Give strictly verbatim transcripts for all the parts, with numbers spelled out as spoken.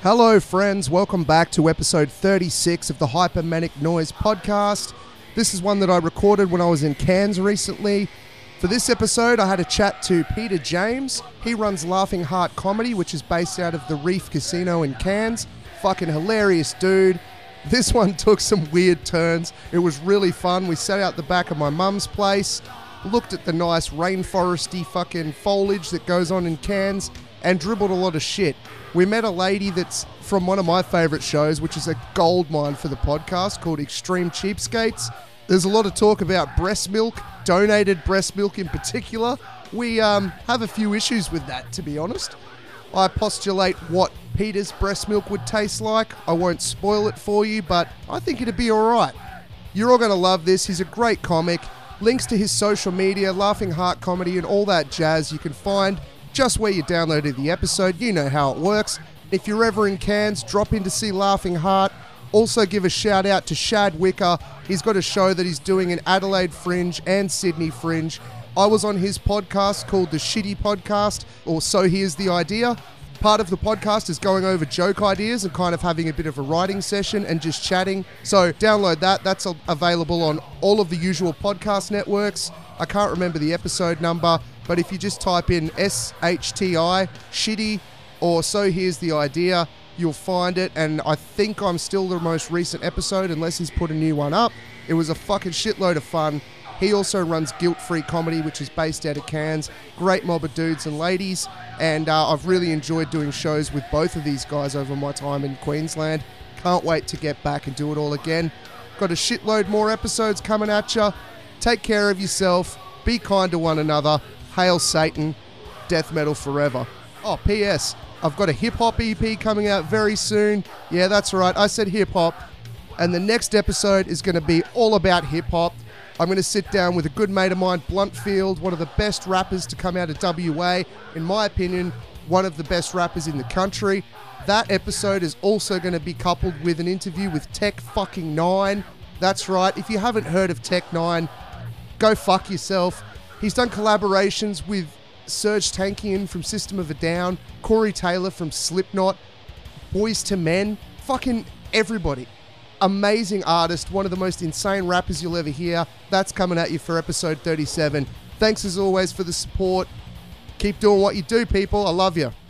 Hello friends, welcome back to episode thirty-six of the Hypermanic Noise podcast. This is one that I recorded when I was in Cairns recently. For this episode, I had a chat to Peter James. He runs Laughing Heart Comedy, which is based out of the Reef Casino in Cairns. Fucking hilarious dude. This one took some weird turns. It was really fun. We sat out the back of my mum's place, looked at the nice rainforesty fucking foliage that goes on in Cairns, and dribbled a lot of shit. We met a lady that's from one of my favourite shows, which is a goldmine for the podcast, called Extreme Cheapskates. There's a lot of talk about breast milk, donated breast milk in particular. We um, have a few issues with that, to be honest. I postulate what Peter's breast milk would taste like. I won't spoil it for you, but I think it'd be alright. You're all going to love this. He's a great comic. Links to his social media, Laughing Heart Comedy, and all that jazz you can find just where you downloaded the episode. You know how it works. If you're ever in Cairns, drop in to see Laughing Heart. Also give a shout out to Shad Wicker. He's got a show that he's doing in Adelaide Fringe and Sydney Fringe. I was on his podcast called The Shitty Podcast, or So Here's the Idea. Part of the podcast is going over joke ideas and kind of having a bit of a writing session and just chatting. So download that. That's available on all of the usual podcast networks. I can't remember the episode number, but if you just type in S H T I, Shitty, or So Here's the Idea, you'll find it. And I think I'm still the most recent episode, unless he's put a new one up. It was a fucking shitload of fun. He also runs Guilt Free Comedy, which is based out of Cairns. Great mob of dudes and ladies. And uh, I've really enjoyed doing shows with both of these guys over my time in Queensland. Can't wait to get back and do it all again. Got a shitload more episodes coming at ya. Take care of yourself. Be kind to one another. Hail Satan. Death metal forever. Oh, P S I've got a hip-hop E P coming out very soon. Yeah, that's right. I said hip-hop. And the next episode is going to be all about hip-hop. I'm going to sit down with a good mate of mine, Bluntfield, one of the best rappers to come out of W A. In my opinion, one of the best rappers in the country. That episode is also going to be coupled with an interview with Tech fucking Nine. That's right. If you haven't heard of Tech Nine, go fuck yourself. He's done collaborations with Serge Tankian from System of a Down, Corey Taylor from Slipknot, Boys to Men, fucking everybody. Amazing artist, one of the most insane rappers you'll ever hear. That's coming at you for episode thirty-seven. Thanks as always for the support. Keep doing what you do, people. I love you.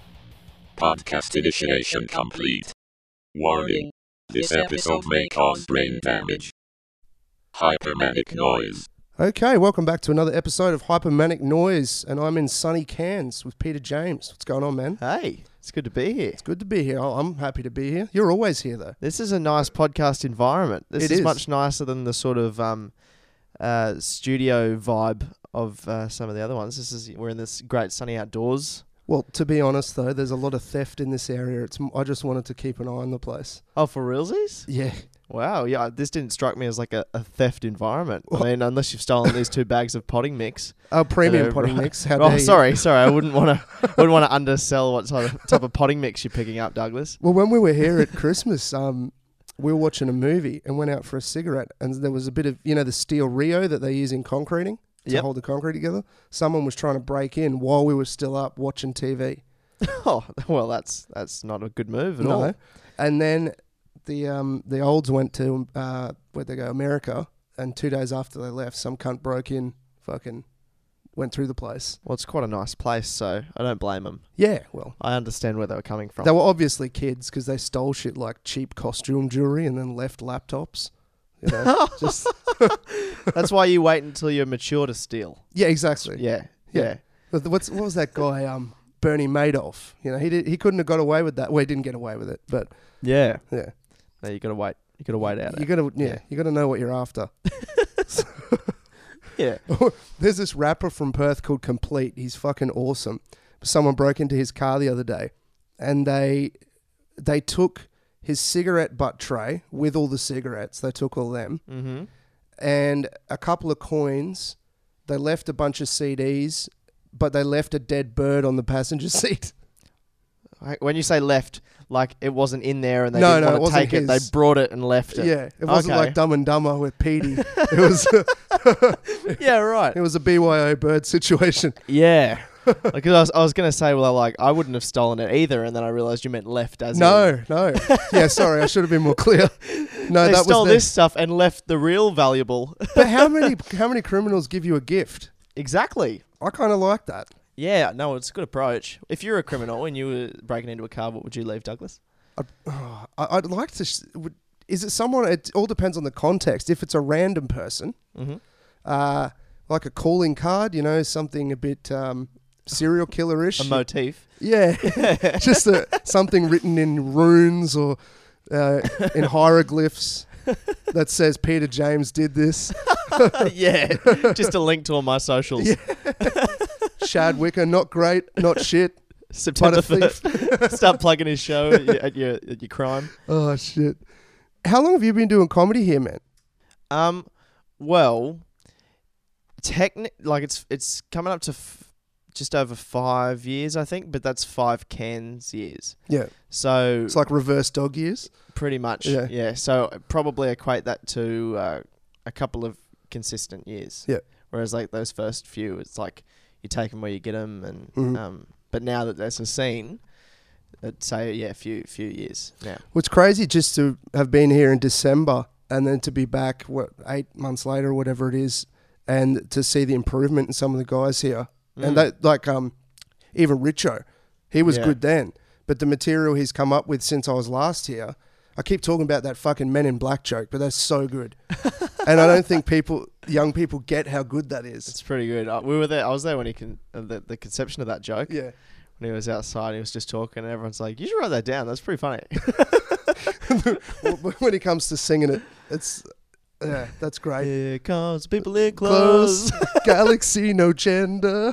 Podcast initiation complete. Warning. This episode may cause brain damage. Hypermanic Noise. Okay, welcome back to another episode of Hypermanic Noise, and I'm in sunny Cairns with Peter James. What's going on, man? Hey, it's good to be here. It's good to be here. Oh, I'm happy to be here. You're always here, though. This is a nice podcast environment. This It is, is. much nicer than the sort of um, uh, studio vibe of uh, some of the other ones. This is we're in this great sunny outdoors. Well, to be honest, though, there's a lot of theft in this area. It's I just wanted to keep an eye on the place. Oh, for realsies? Yeah. Wow, yeah, this didn't strike me as like a, a theft environment. I mean, unless you've stolen these two bags of potting mix. Oh, premium Uh, potting right. mix. How Oh, dare you. sorry, sorry. I wouldn't want to wouldn't want to undersell what type of, type of potting mix you're picking up, Douglas. Well, when we were here at Christmas, um, we were watching a movie and went out for a cigarette, and there was a bit of, you know, the steel Rio that they use in concreting to Yep. hold the concrete together. Someone was trying to break in while we were still up watching T V. Oh, well, that's that's not a good move at all. No. And then the um the olds went to uh where'd they go, America, and two days after they left, some cunt broke in, fucking went through the place. Well, it's quite a nice place, so I don't blame them. Yeah, well, I understand where they were coming from. they were obviously kids because they stole shit like cheap costume jewelry and then left laptops. You know, just That's why you wait until you're mature to steal. yeah, exactly. Yeah, Yeah. yeah. But What's what was that guy? Um, Bernie Madoff. You know, he did. He couldn't have got away with that. Well, he didn't get away with it, but Yeah. yeah, No, you gotta wait. You gotta wait out. you it. gotta yeah, Yeah. you gotta know what you're after. Yeah. There's this rapper from Perth called Complete. He's fucking awesome. Someone broke into his car the other day, and they they took his cigarette butt tray with all the cigarettes. They took all them Mm-hmm. and a couple of coins. They left a bunch of C Ds, but they left a dead bird on the passenger seat. When you say left, like it wasn't in there and they No, didn't no, it want to wasn't take it, they his. brought it and left it. Yeah, it wasn't Okay. like Dumb and Dumber with Petey. It was Yeah, right. it was a B Y O bird situation. Yeah. Like, I was, I was going to say, well, like, I wouldn't have stolen it either, and then I realised you meant left as No, in, no. Yeah, sorry, I should have been more clear. No, they that stole was the, this stuff and left the real valuable. But how many how many criminals give you a gift? Exactly. I kind of like that. Yeah, no, it's a good approach. If you're a criminal and you were breaking into a car, what would you leave, Douglas? I'd, oh, I- I'd like to. Sh- would, is it someone? It all depends on the context. If it's a random person, Mm-hmm. uh, like a calling card, you know, something a bit um, serial killer-ish. A motif. Yeah, just a, something written in runes or uh, in hieroglyphs that says Peter James did this. Yeah, just a link to all my socials. Yeah. Shad Wicker, not great, not shit. September But a first. Start plugging his show at your, at your at your crime. Oh shit! How long have you been doing comedy here, man? Um, well, techni- like it's it's coming up to f- just over five years, I think, but that's five Cairns years. Yeah, So it's like reverse dog years. pretty much, Yeah. yeah. So I'd probably equate that to uh, a couple of consistent years. Yeah. Whereas like those first few, it's like you take them where you get them, and Mhm. um. But now that there's a scene, I'd say yeah, a few few years now. What's crazy just to have been here in December and then to be back what eight months later or whatever it is, and to see the improvement in some of the guys here, Mm. and that like um even Richo, he was Yeah. good then, but the material he's come up with since I was last here, I keep talking about that fucking Men in Black joke, but that's so good, and I don't think people, young people, get how good that is. It's pretty good. Uh, we were there. I was there when he can uh, the the conception of that joke. Yeah. When he was outside, he was just talking, and everyone's like, "You should write that down. That's pretty funny." When it comes to singing it, it's yeah, that's great. Here comes people in clothes. Close, galaxy, no gender.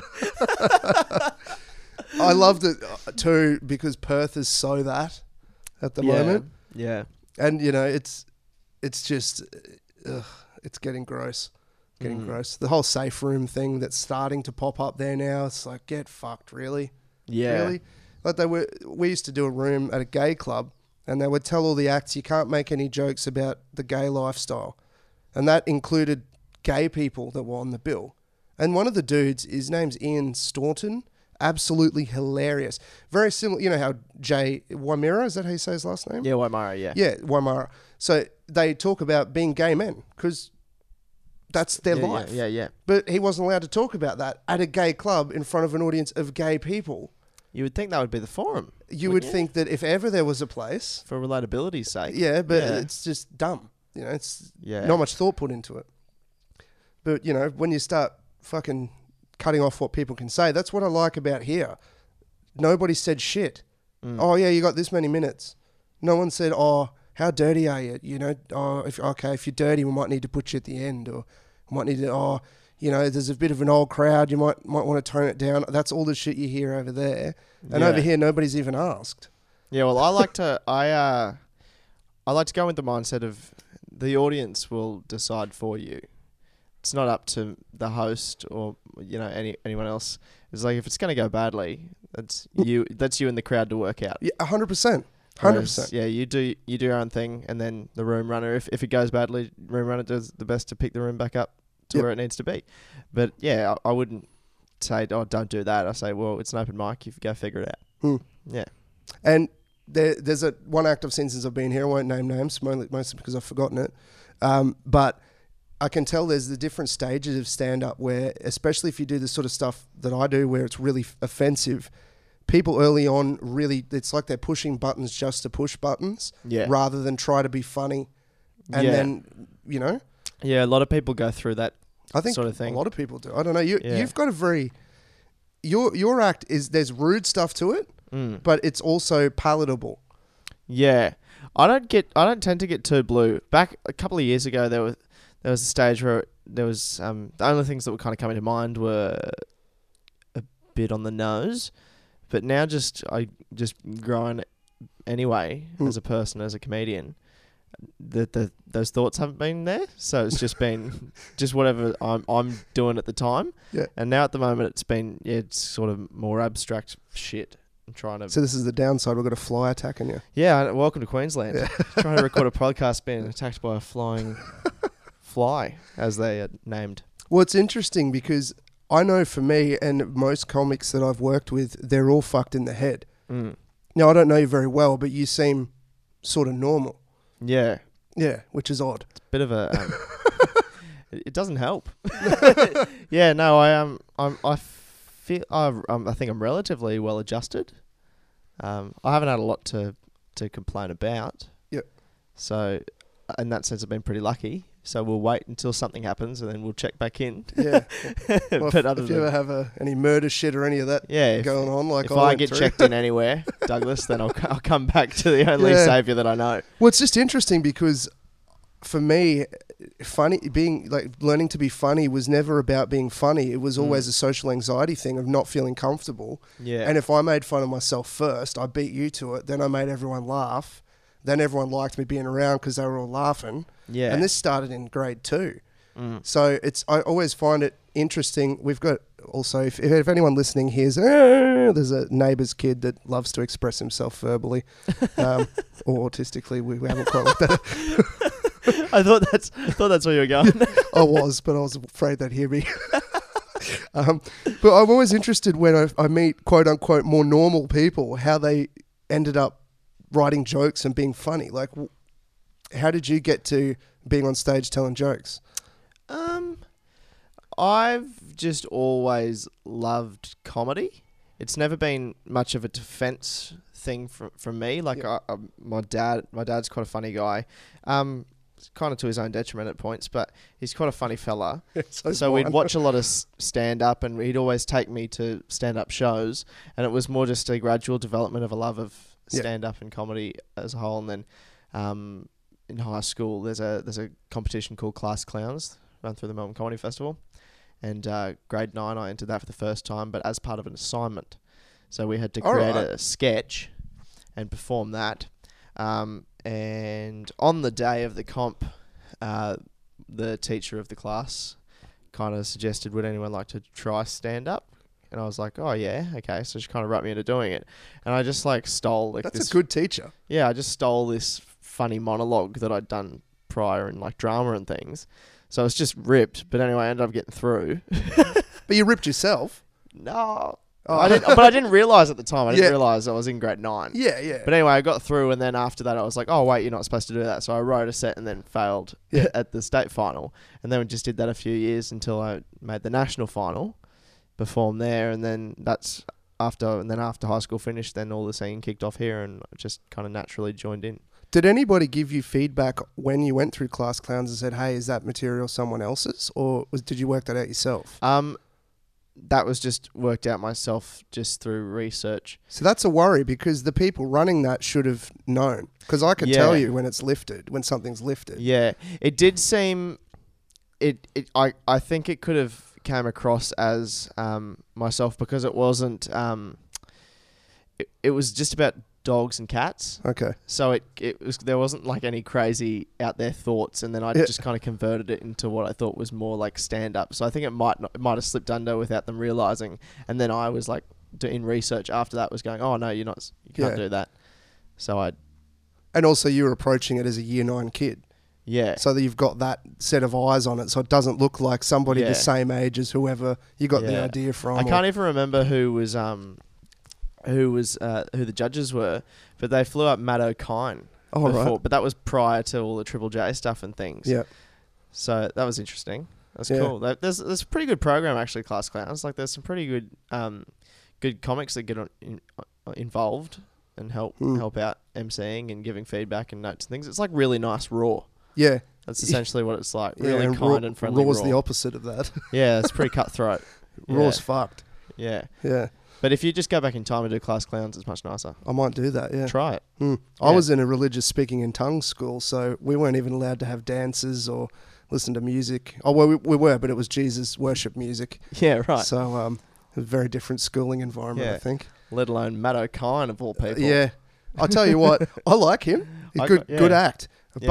I loved it uh, too because Perth is so that at the Yeah. moment, Yeah. and you know it's it's just ugh, it's getting gross, getting Mm. gross. The whole safe room thing that's starting to pop up there now. It's like get fucked, really, Yeah. really. Like they were, we used to do a room at a gay club, and they would tell all the acts you can't make any jokes about the gay lifestyle, and that included gay people that were on the bill. And one of the dudes, his name's Ian Staunton, absolutely hilarious. Very similar, you know how Jay Wamira, is that how you say his last name? Yeah. Waimara. Yeah. Yeah, Wamira. So they talk about being gay men because that's their yeah, life. Yeah. Yeah. Yeah. But he wasn't allowed to talk about that at a gay club in front of an audience of gay people. You would think that would be the forum. You would wouldn't you? think that if ever there was a place, For relatability's sake. yeah, but Yeah. it's just dumb. You know, it's Yeah. not much thought put into it. But, you know, when you start fucking cutting off what people can say, that's what I like about here. Nobody said shit. Mm. Oh, yeah, you got this many minutes. No one said, oh, how dirty are you? You know, oh, if, okay, if you're dirty, we might need to put you at the end. Or we might need to, oh, you know, there's a bit of an old crowd. You might might want to tone it down. That's all the shit you hear over there. And Yeah. over here, nobody's even asked. Yeah, well, I like to I uh, I like to go with the mindset of the audience will decide for you. It's not up to the host or you know any anyone else. It's like if it's going to go badly, that's you that's you and the crowd to work out. Yeah, one hundred percent. one hundred Whereas, percent. Yeah, you do you do your own thing, and then the room runner, if if it goes badly, room runner does the best to pick the room back up to Yep. where it needs to be. But yeah, I, I wouldn't say, oh, don't do that. I say, well, it's an open mic. You go figure it out. Hmm. Yeah. And there, there's a one act I've seen since I've been here. I won't name names, mostly, mostly because I've forgotten it. Um, but I can tell there's the different stages of stand-up where, especially if you do the sort of stuff that I do where it's really f- offensive, people early on really, it's like they're pushing buttons just to push buttons Yeah. rather than try to be funny. And Yeah. then, you know, Yeah, a lot of people go through that. I think Sort of thing. a lot of people do. I don't know. You, Yeah. You've got a very... Your your act is, there's rude stuff to it, Mm. but it's also palatable. Yeah, I don't get. I don't tend to get too blue. Back a couple of years ago, there was there was a stage where there was um, the only things that were kind of coming to mind were a bit on the nose, but now just I just growing anyway Hmm. as a person, as a comedian. The, the those thoughts haven't been there, so it's just been just whatever I'm I'm doing at the time. Yeah. And now at the moment, it's been yeah, it's sort of more abstract shit. I'm trying to So this is the downside. We've got a fly attacking you. Yeah, I- welcome to Queensland. Yeah. Trying to record a podcast being attacked by a flying fly, as they are named. Well, it's interesting because I know for me and most comics that I've worked with, they're all fucked in the head. Mm. Now, I don't know you very well, but you seem sort of normal. Yeah. Yeah, which is odd. It's a bit of a... Um, it it doesn't help. Yeah, no, I um, I'm, I feel... I, um, I think I'm relatively well adjusted. Um, I haven't had a lot to, to complain about. Yep. So, in that sense, I've been pretty lucky. So we'll wait until something happens and then we'll check back in. Yeah. Well, but if, other if you than, ever have a, any murder shit or any of that yeah, if, going on, like if I, I went get through. checked in anywhere, Douglas, then I'll, I'll come back to the only Yeah. saviour that I know. Well, it's just interesting because for me, funny being like learning to be funny was never about being funny. It was always Mm. a social anxiety thing of not feeling comfortable. Yeah. And if I made fun of myself first, I beat you to it. Then I made everyone laugh. Then everyone liked me being around because they were all laughing. yeah. And this started in grade two. Mm. So it's I always find it interesting. We've got also, if, if anyone listening hears, "Ah," there's a neighbour's kid that loves to express himself verbally um, or autistically. We, we haven't quite looked at it. I thought that's I thought that's where you were going. I was, but I was afraid they'd hear me. um, but I'm always interested when I, I meet quote unquote more normal people, how they ended up writing jokes and being funny. Like, w- how did you get to being on stage telling jokes? Um, I've just always loved comedy. It's never been much of a defense thing from from me. Like Yeah. I, I, my dad, my dad's quite a funny guy. Um, kind of to his own detriment at points, but he's quite a funny fella. So, So we'd watch a lot of stand up, and he'd always take me to stand up shows, and it was more just a gradual development of a love of Yeah. stand up and comedy as a whole. And then, um, in high school, there's a there's a competition called Class Clowns run through the Melbourne Comedy Festival, and uh, grade nine I entered that for the first time, but as part of an assignment. So we had to All create right. a sketch and perform that. Um, and on the day of the comp, uh, the teacher of the class kind of suggested, would anyone like to try stand up? And I was like, oh yeah, okay. So she kind of wrote me into doing it, and I just like stole like That's this. a good teacher. Yeah, I just stole this funny monologue that I'd done prior in like drama and things. So I was just ripped, but anyway, I ended up getting through. But you ripped yourself. No, Oh. I didn't, but I didn't realize at the time. I didn't Yeah. realize I was in grade nine. Yeah, yeah. But anyway, I got through, and then after that, I was like, "Oh wait, you're not supposed to do that." So I wrote a set and then failed Yeah. at the state final, and then we just did that a few years until I made the national final, performed there, and then that's after. And then after high school finished, then all the scene kicked off here, and I just kind of naturally joined in. Did anybody give you feedback when you went through Class Clowns and said, hey, is that material someone else's? Or was, did you work that out yourself? Um, that was just worked out myself just through research. So that's a worry because the people running that should have known. Because I can Yeah. tell you when it's lifted, when something's lifted. Yeah, it did seem. It, it I, I think it could have came across as um, myself because it wasn't. Um, it, it was just about dogs and cats. Okay. So it it was there wasn't like any crazy out there thoughts, and then I Yeah. just kind of converted it into what I thought was more like stand up. So I think it might not, it might have slipped under without them realizing, and then I was like doing research after that was going, oh no, you're not, you can't Yeah. do that. So I And also you were approaching it as a year nine kid. yeah So that you've got that set of eyes on it. So it doesn't look like somebody Yeah. the same age as whoever you got the Yeah. idea from. I or- can't even remember who was um who was uh, who the judges were, but they flew up Matt O'Kine Oh, before, right. but that was prior to all the Triple J stuff and things. Yeah. So that was interesting. That's Yeah. cool. That, there's there's a pretty good program actually, Class Clowns. Like there's some pretty good um good comics that get on, in, uh, involved and help Hmm. help out emceeing and giving feedback and notes and things. It's like really nice raw. Yeah. That's essentially what it's like. Yeah, Really and kind raw, and friendly. Raw's raw. the opposite of that. Yeah, it's pretty cutthroat. Raw's Yeah. fucked. Yeah. Yeah. But if you just go back in time and do Class Clowns, it's much nicer. I might do that, yeah. Try it. Hmm. I Yeah. was in a religious speaking in tongues school, so we weren't even allowed to have dances or listen to music. Oh, well, we, we were, but it was Jesus worship music. Yeah, right. So, um, a very different schooling environment, Yeah. I think. Let alone Matt O'Kine of all people. Yeah. I'll tell you what, I like him. He's I good, got- yeah. good act. Yeah. But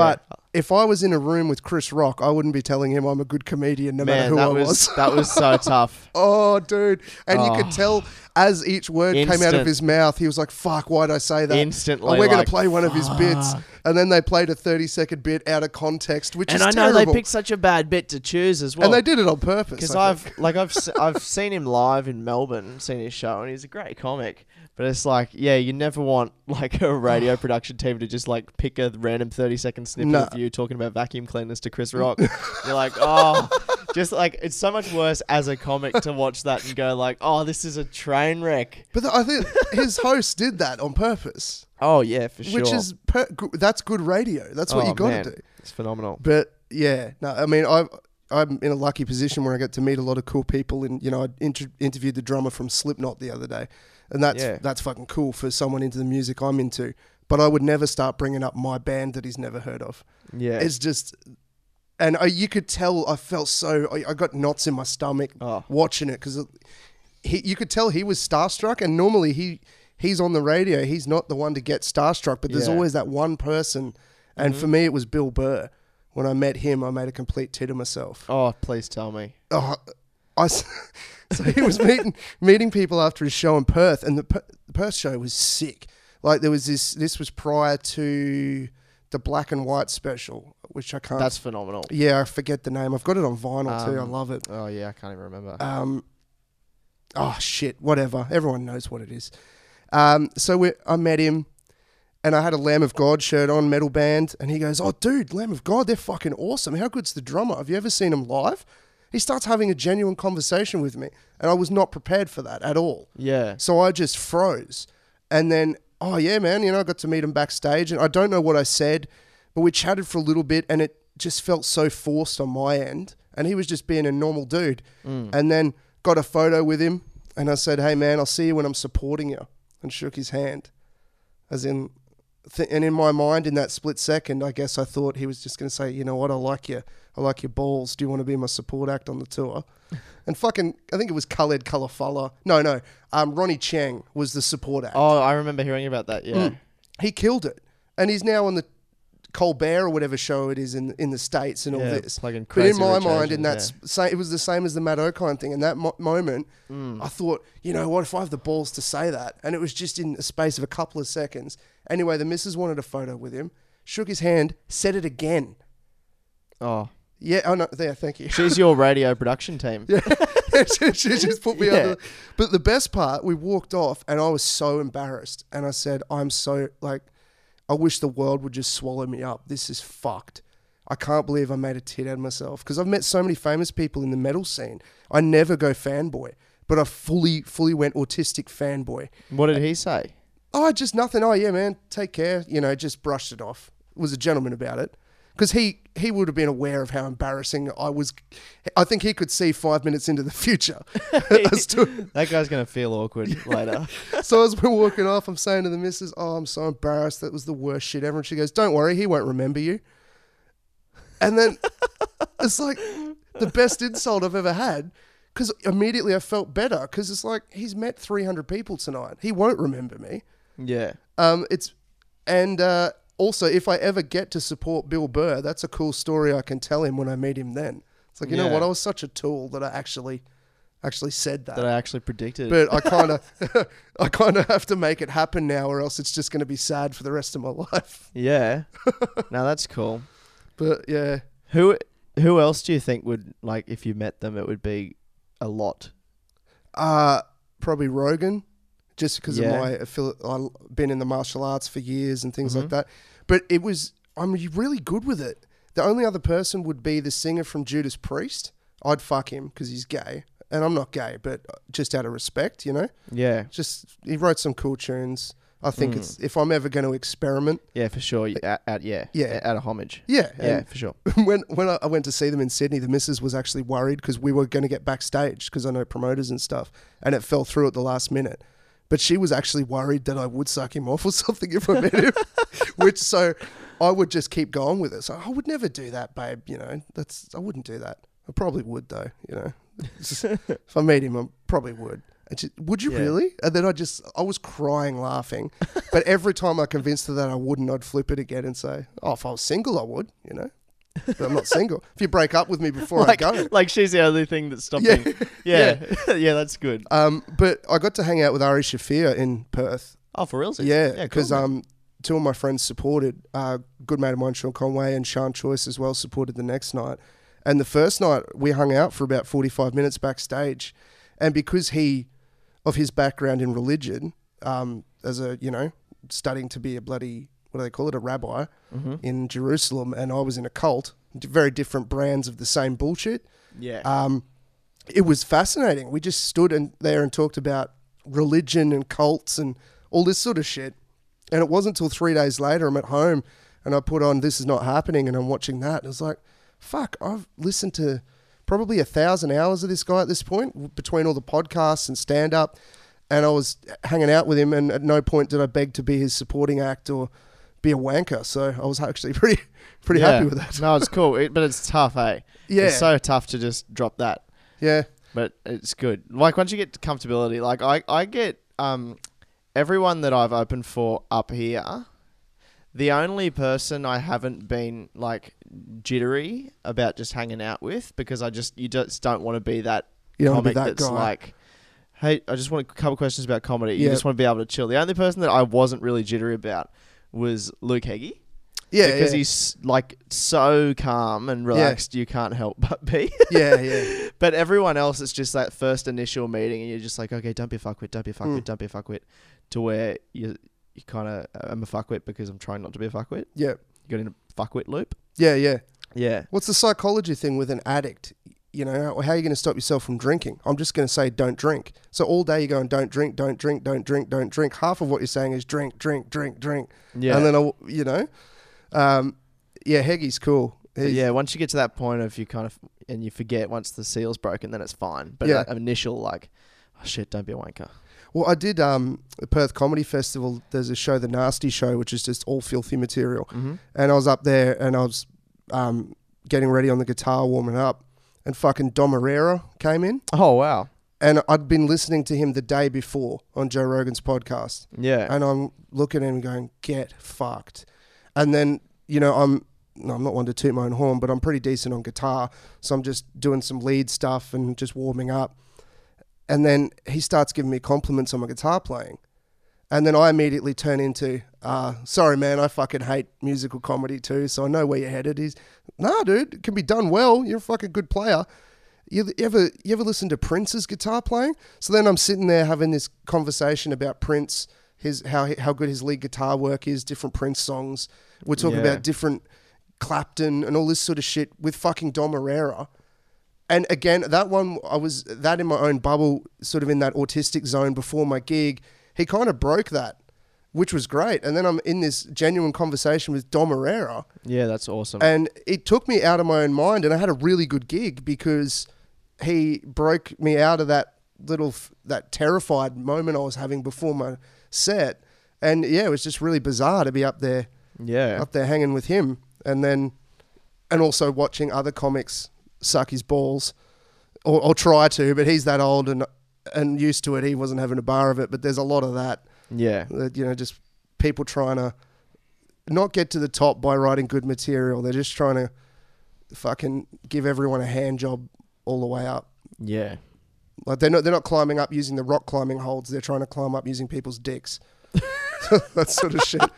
if I was in a room with Chris Rock, I wouldn't be telling him I'm a good comedian no matter Man, who that I was, was. that was so tough. Oh, dude. And you Oh. could tell as each word came out of Instant. his mouth, he was like, fuck, why'd I say that? Instantly, Oh, we're going like, to play one of his bits. fuck. And then they played a thirty-second bit out of context, which And is I know terrible. they picked such a bad bit to choose as well. and they did it on purpose. Because I I've think. like I've se- I've seen him live in Melbourne, seen his show, and he's a great comic. But it's like, yeah, you never want like a radio production team to just like pick a random thirty second snippet Nah. of you talking about vacuum cleaners to Chris Rock. You're like, oh, just like it's so much worse as a comic to watch that and go like, oh, this is a train wreck. But th- I think his host did that on purpose, Oh yeah, for sure. which is per- g- that's good radio. That's what Oh, you got man, to do. It's phenomenal. But yeah, no, I mean, I I'm in a lucky position where I get to meet a lot of cool people. And you know, I inter- interviewed the drummer from Slipknot the other day, and that's Yeah. that's fucking cool for someone into the music I'm into. But I would never start bringing up my band that he's never heard of. Yeah. It's just, and I, you could tell I felt so. I, I got knots in my stomach Oh. watching it because he, you could tell he was starstruck. And normally he he's on the radio. He's not the one to get starstruck, but there's Yeah. always that one person. And for me, it was Bill Burr. When I met him, I made a complete tit of myself. Oh, please tell me. Oh, I s- so he was meeting meeting people after his show in Perth, and the, Per- the Perth show was sick. Like there was this. This was prior to the Black and White special, which I can't. That's phenomenal. yeah, I forget the name. I've got it on vinyl too. I Um, love it. Oh yeah, I can't even remember. Um, oh shit, whatever. Everyone knows what it is. Um, so we, I met him, and I had a Lamb of God shirt on, metal band, and he goes, "Oh, dude, Lamb of God, they're fucking awesome. How good's the drummer? Have you ever seen him live?" He starts having a genuine conversation with me, and I was not prepared for that at all. yeah. So I just froze, and then, oh yeah, man, you know, I got to meet him backstage, and I don't know what I said, but we chatted for a little bit, and it just felt so forced on my end, and he was just being a normal dude, and then got a photo with him, and I said, "Hey man, I'll see you when I'm supporting you," and shook his hand, as in, th- and in my mind, in that split second, I guess I thought he was just going to say, "You know what, I like you, I like your balls. Do you want to be my support act on the tour?" And fucking, I think it was Khaled Kalafala. No, no, um, Ronnie Chang was the support act. Oh, I remember hearing about that. Yeah. Mm. He killed it, and he's now on the Colbert or whatever show it is in in the States and all Yeah, this. plugging But in Crazy my Rich mind, in that Asians, s- sa- it was the same as the Matt O'Kine thing. In that mo- moment, Mm. I thought, you know what? If I have the balls to say that, and it was just in a space of a couple of seconds. Anyway, the missus wanted a photo with him, shook his hand, said it again. Oh, Yeah, oh no, there, thank you. she's your radio production team. Yeah, she, she just put me Yeah. on the. But the best part, we walked off, and I was so embarrassed, and I said, "I'm so like, I wish the world would just swallow me up. This is fucked. I can't believe I made a tit out of myself." Because I've met so many famous people in the metal scene. I never go fanboy, but I fully, fully went autistic fanboy. What did he say? Oh, just nothing. Oh yeah, man, take care. You know, just brushed it off. Was a gentleman about it. Because he, he would have been aware of how embarrassing I was. I think he could see five minutes into the future. as to, That guy's gonna feel awkward later. so as we're walking off, I'm saying to the missus, "Oh, I'm so embarrassed. That was the worst shit ever." And she goes, "Don't worry, he won't remember you." And then it's like the best insult I've ever had. Because immediately I felt better. Because it's like, he's met three hundred people tonight. He won't remember me. Yeah. Um, it's and uh, also, if I ever get to support Bill Burr, that's a cool story I can tell him when I meet him. Then it's like, you know Yeah. what? I was such a tool that I actually, actually said that. That I actually predicted. but I kind of, I kind of have to make it happen now, or else it's just going to be sad for the rest of my life. yeah. Now that's cool. But yeah, Who who else do you think would like if you met them? It would be a lot. uh, probably Rogan, just because Yeah. of my affili- I've been in the martial arts for years and things Mhm. like that. But it was, I'm really good with it. The only other person would be the singer from Judas Priest. I'd fuck him because he's gay. And I'm not gay, but just out of respect, you know? Yeah. Just, he wrote some cool tunes. I think Mm. it's, if I'm ever going to experiment. Yeah, for sure. You- At, at yeah. Yeah. At a homage. Yeah. Yeah, and for sure. when when I I went to see them in Sydney, the missus was actually worried because we were going to get backstage because I know promoters and stuff. And it fell through at the last minute. But she was actually worried that I would suck him off or something if I met him. Which, so I would just keep going with it. So I would never do that, babe. You know, that's, I wouldn't do that. I probably would though, you know. It's just- if I meet him, I probably would. And she, would you Yeah. really? And then I just, I was crying laughing. But every time I convinced her that I wouldn't, I'd flip it again and say, oh, if I was single, I would, you know. But I'm not single. If you break up with me before like, I go. like she's the only thing that's Yeah. stopping. Yeah. Yeah. yeah, that's good. Um, but I got to hang out with Ari Shafir in Perth. Oh, for real? Yeah, yeah, because cool, man. um, two of my friends supported. Uh, good mate of mine, Sean Conway, and Sean Choice as well supported the next night. And the first night we hung out for about forty-five minutes backstage, and because he, of his background in religion, um, as a you know studying to be a bloody what do they call it a rabbi Mm-hmm. in Jerusalem, and I was in a cult, d- very different brands of the same bullshit. Yeah. Um, it was fascinating. We just stood in there and talked about religion and cults and all this sort of shit. And it wasn't until three days later I'm at home and I put on This Is Not Happening and I'm watching that. And it was like, fuck, I've listened to probably a thousand hours of this guy at this point w- between all the podcasts and stand-up. And I was hanging out with him and at no point did I beg to be his supporting act or be a wanker. So I was actually pretty pretty yeah. happy with that. No, it's cool, it, but it's tough, eh? Yeah. It's so tough to just drop that. Yeah. But it's good. Like once you get to comfortability, like I, I get um everyone that I've opened for up here, the only person I haven't been like jittery about just hanging out with, because I just you just don't want to be that You don't wanna be comic that that's guy. like, hey, I just want a couple questions about comedy. You Yeah. just want to be able to chill. The only person that I wasn't really jittery about was Luke Heggie. Yeah. Because yeah. he's like so calm and relaxed, you can't help but be. yeah, yeah. But everyone else, it's just that first initial meeting, and you're just like, okay, don't be a fuckwit, don't be a fuckwit, Mm. don't be a fuckwit, to where you you kind of, I'm a fuckwit because I'm trying not to be a fuckwit. Yeah. You got in a fuckwit loop. Yeah, yeah. Yeah. What's the psychology thing with an addict? You know, how, how are you going to stop yourself from drinking? I'm just going to say don't drink. So all day you're going, don't drink, don't drink, don't drink, don't drink. Half of what you're saying is drink, drink, drink, drink. Yeah. And then, I'll, you know, um, yeah, Heggie's cool. But He's- yeah, once you get to that point of you kind of, and you forget once the seal's broken, then it's fine. But Yeah. that initial like, oh shit, don't be a wanker. Well, I did um, the Perth Comedy Festival. There's a show, The Nasty Show, which is just all filthy material. Mm-hmm. And I was up there and I was um, getting ready on the guitar, warming up. And fucking Dom Herrera came in. Oh, wow. And I'd been listening to him the day before on Joe Rogan's podcast. Yeah. And I'm looking at him going, get fucked. And then, you know, I'm no, I'm not one to toot my own horn, but I'm pretty decent on guitar. So I'm just doing some lead stuff and just warming up. And then he starts giving me compliments on my guitar playing. And then I immediately turn into, uh, sorry, man, I fucking hate musical comedy too, so I know where you're headed. He's, nah, dude, it can be done well. You're a fucking good player. You you ever you ever listen to Prince's guitar playing? So then I'm sitting there having this conversation about Prince, his how he- how good his lead guitar work is, different Prince songs. We're talking Yeah. about different Clapton and all this sort of shit with fucking Dom Herrera. And again, that one, I was that in my own bubble, sort of in that autistic zone before my gig. He kind of broke that, which was great. And then I'm in this genuine conversation with Dom Herrera. Yeah, that's awesome. And it took me out of my own mind, and I had a really good gig because he broke me out of that little, f- that terrified moment I was having before my set. And yeah, it was just really bizarre to be up there, yeah. up there hanging with him. And then, and also watching other comics suck his balls, or, or try to, but he's that old and and used to it. He wasn't having a bar of it, but there's a lot of that. Yeah. That, you know, just people trying to not get to the top by writing good material. They're just trying to fucking give everyone a hand job all the way up. Yeah. Like they're not they're not climbing up using the rock climbing holds. They're trying to climb up using people's dicks. That sort of shit.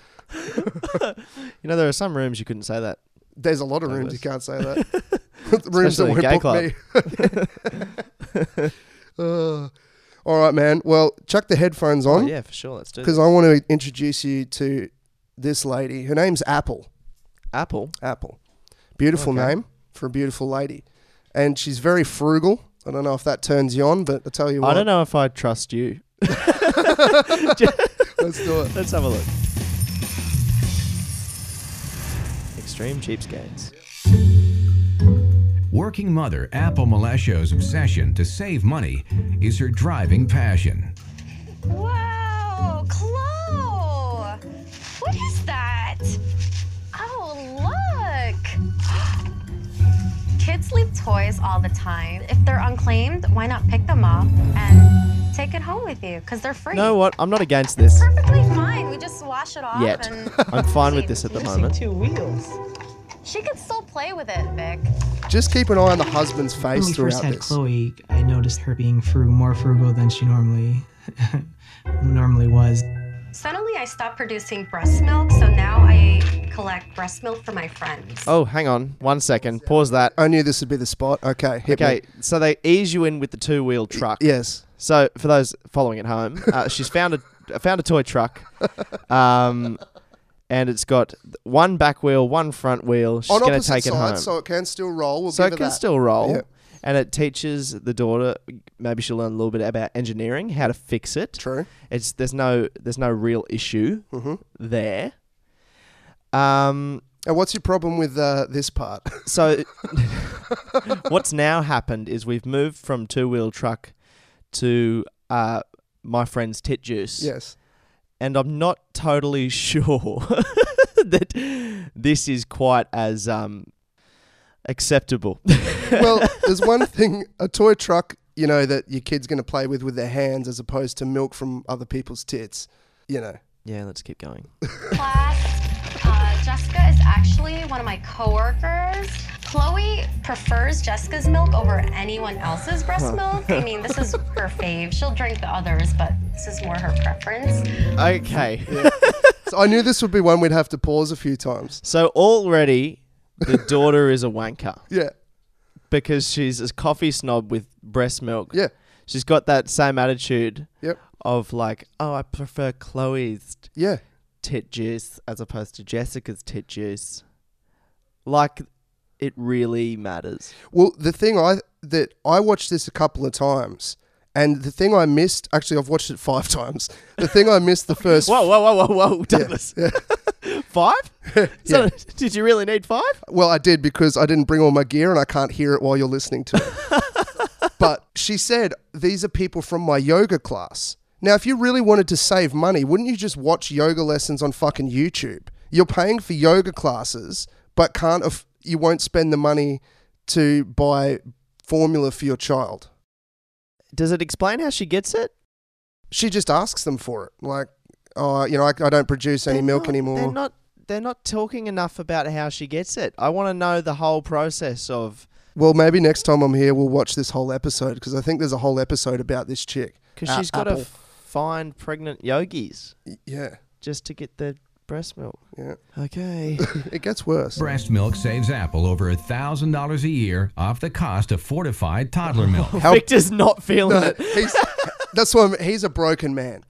You know, there are some rooms you couldn't say that. There's a lot of rooms Douglas. you can't say that. Rooms that Especially won't gay book me. Uh, all right, man. Well, chuck the headphones Oh, on yeah, for sure. Let's do because this. I want to introduce you to this lady. Her name's Apple. Apple. Apple. Beautiful Okay. name for a beautiful lady. And she's very frugal. I don't know if that turns you on, but I tell you what. I don't know if I trust you. Let's do it. Let's have a look. Extreme cheapskates. Working mother Apple Malesho's obsession to save money is her driving passion. Whoa, Chloe! What is that? Oh, look! Kids leave toys all the time. If they're unclaimed, why not pick them up and take it home with you? Because they're free. You know what? I'm not against this Perfectly fine. We just wash it off. yet. And I'm fine with this at the Missing moment. two wheels. she could still play with it, Vic. Just keep an eye on the husband's When face we throughout first had this. Chloe, I noticed her being frugal, more frugal than she normally normally was. Suddenly, I stopped producing breast milk, so now I collect breast milk for my friends. Oh, hang on. One second. Pause that. I knew this would be the spot. Okay, hit Okay, me. so they ease you in with the two-wheel truck. Yes. So for those following at home, uh, she's found a found a toy truck, um, and it's got one back wheel, one front wheel. She's On going to opposite take it home, sides, so it can still roll. We'll so give it her can that. still roll. Yeah. And it teaches the daughter. Maybe she'll learn a little bit about engineering, how to fix it. True. It's there's no there's no real issue Mhm. there. Um. And what's your problem with uh, this part? So what's now happened is we've moved from two-wheel truck to uh, my friend's tit juice. Yes. And I'm not totally sure that this is quite as um, acceptable. Well, there's one thing, a toy truck, you know, that your kid's going to play with with their hands as opposed to milk from other people's tits, you know. Yeah, let's keep going. Class, uh, Jessica is actually one of my coworkers. Chloe prefers Jessica's milk over anyone else's breast milk. I mean, this is her fave. She'll drink the others, but this is more her preference. Okay. So I knew this would be one we'd have to pause a few times. So already the daughter is a wanker Yeah. because she's a coffee snob with breast milk. Yeah. She's got that same attitude Yep. of like, oh, I prefer Chloe's Yeah. tit juice as opposed to Jessica's tit juice. Like, it really matters. Well, the thing I that I watched this a couple of times, and the thing I missed, actually, I've watched it five times. The thing I missed the first. Whoa, whoa, whoa, whoa, whoa, Douglas. Yeah. Five? Yeah. So, did you really need five? Well, I did because I didn't bring all my gear and I can't hear it while you're listening to it. But she said, these are people from my yoga class. Now, if you really wanted to save money, wouldn't you just watch yoga lessons on fucking YouTube? You're paying for yoga classes, but can't aff- you won't spend the money to buy formula for your child. Does it explain how she gets it? She just asks them for it. Like, oh, you know, I, I don't produce any They're milk not- anymore. They're not. They're not talking enough about how she gets it. I want to know the whole process of. Well, maybe next time I'm here, we'll watch this whole episode because I think there's a whole episode about this chick. Because A- she's got to Apple. find pregnant yogis Y- Yeah, just to get the breast milk. yeah. Okay. It gets worse. Breast milk saves Apple over one thousand dollars a year off the cost of fortified toddler milk. How- Victor's not feeling No, it. he's, that's why I'm, he's a broken man.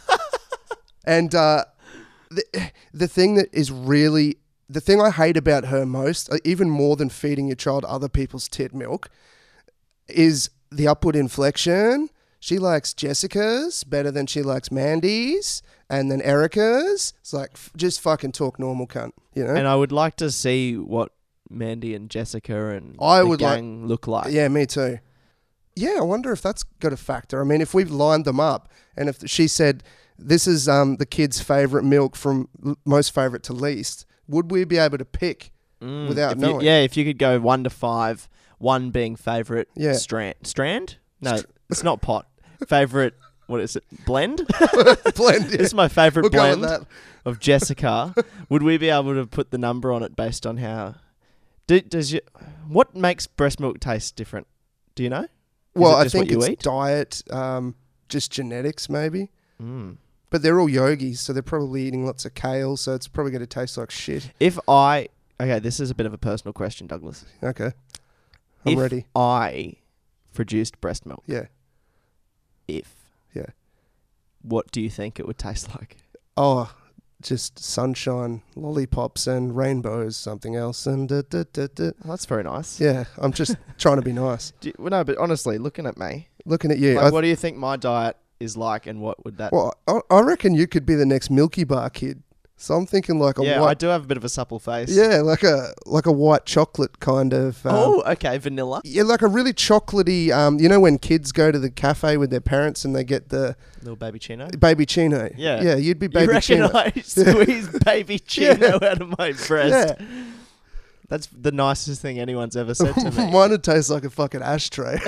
And uh, the the thing that is really the thing I hate about her most, uh, even more than feeding your child other people's tit milk, is the upward inflection. She likes Jessica's better than she likes Mandy's, and then Erica's. It's like f- just fucking talk normal, cunt. You know? And I would like to see what Mandy and Jessica and I the would like- gang look like. Yeah, me too. Yeah, I wonder if that's got a factor. I mean, if we've lined them up and if she said, this is um, the kid's favourite milk from l- most favourite to least, would we be able to pick Mm, without if you- knowing? yeah, if you could go one to five, one being favourite Yeah. strand. Strand? No, it's not pot. Favourite, what is it? Blend? Blend, yeah. This is my favourite We'll go with blend that. of Jessica. Would we be able to put the number on it based on how... Do, does you, what makes breast milk taste different? Do you know? Is Well, it I just think what you it's eat? diet, um, just genetics maybe. Mm. But they're all yogis, so they're probably eating lots of kale, so it's probably going to taste like shit. If I... Okay, this is a bit of a personal question, Douglas. Okay. I'm if ready. I produced breast milk, Yeah. if, Yeah. what do you think it would taste like? Oh, just sunshine, lollipops, and rainbows, something else. And da, da, da, da. Well, that's very nice. Yeah, I'm just trying to be nice. Do you, well, no, but honestly, looking at me, Looking at you. like, I, what do you think my diet is like, and what would that? well, I, I reckon you could be the next Milky Bar kid. So I'm thinking like a yeah, I white... do have a bit of a supple face. Yeah, like a like a white chocolate kind of... Um, Oh, okay, vanilla. Yeah, like a really chocolatey... Um, you know when kids go to the cafe with their parents and they get the Little baby chino. baby chino? Yeah. Yeah, you'd be You baby reckon chino. I squeeze baby chino out of my breast? Yeah. That's the nicest thing anyone's ever said to me. Mine would taste like a fucking ashtray.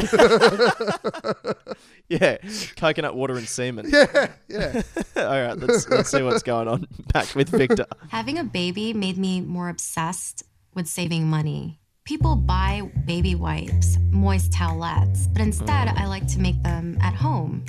Yeah, coconut water and semen. yeah, yeah. All right, let's let's see what's going on. Back with Victor. Having a baby made me more obsessed with saving money. People buy baby wipes, moist towelettes, but instead I like to make them at home.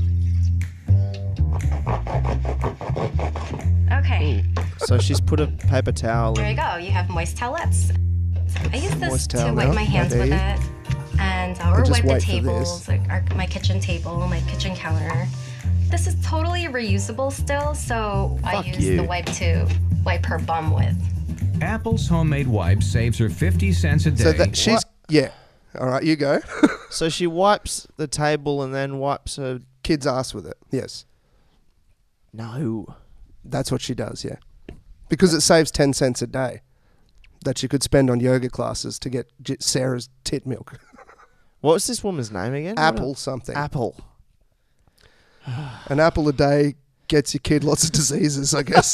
Okay, So she's put a paper towel there you in. go. You have moist towelettes. I use this Moist to towel wipe now. my hands There with you- it, and uh, or just wipe the wait for tables, this. like our, my kitchen table, my kitchen counter. This is totally reusable still, so I Fuck use you. the wipe to wipe her bum with. Apple's homemade wipe saves her fifty cents a day. So that she's yeah. All right, you go. So she wipes the table and then wipes her. Kid's ass with it. Yes, No. that's what she does. Yeah, because it saves ten cents a day that she could spend on yoga classes to get J- Sarah's tit milk. What was this woman's name again? Apple something. Apple. An apple a day gets your kid lots of diseases, I guess.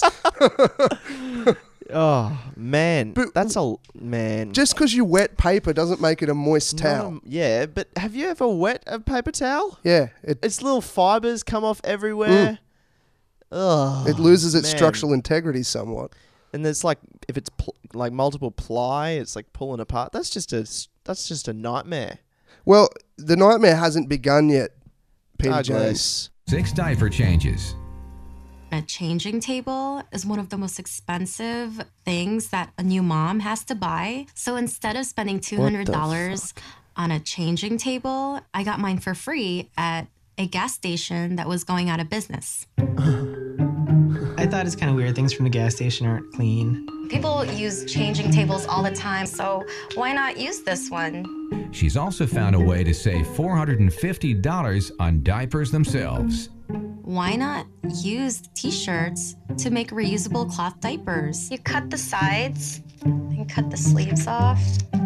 Oh man, But- that's a man. Just because you wet paper doesn't make it a moist Not towel. a- yeah, but have you ever wet a paper towel? Yeah, it Its little fibers come off everywhere. Ugh. it loses its man. structural integrity somewhat. And it's like if it's pl- like multiple ply, it's like pulling apart. That's just a s- that's just a nightmare. Well, the nightmare hasn't begun yet, Peter Douglas. James. Six diaper changes. A changing table is one of the most expensive things that a new mom has to buy. So instead of spending two hundred dollars on a changing table, I got mine for free at a gas station that was going out of business. I thought it's kind of weird. Things from the gas station aren't clean. People use changing tables all the time, so why not use this one? She's also found a way to save four hundred fifty dollars on diapers themselves. Why not use t-shirts to make reusable cloth diapers? You cut the sides and cut the sleeves off,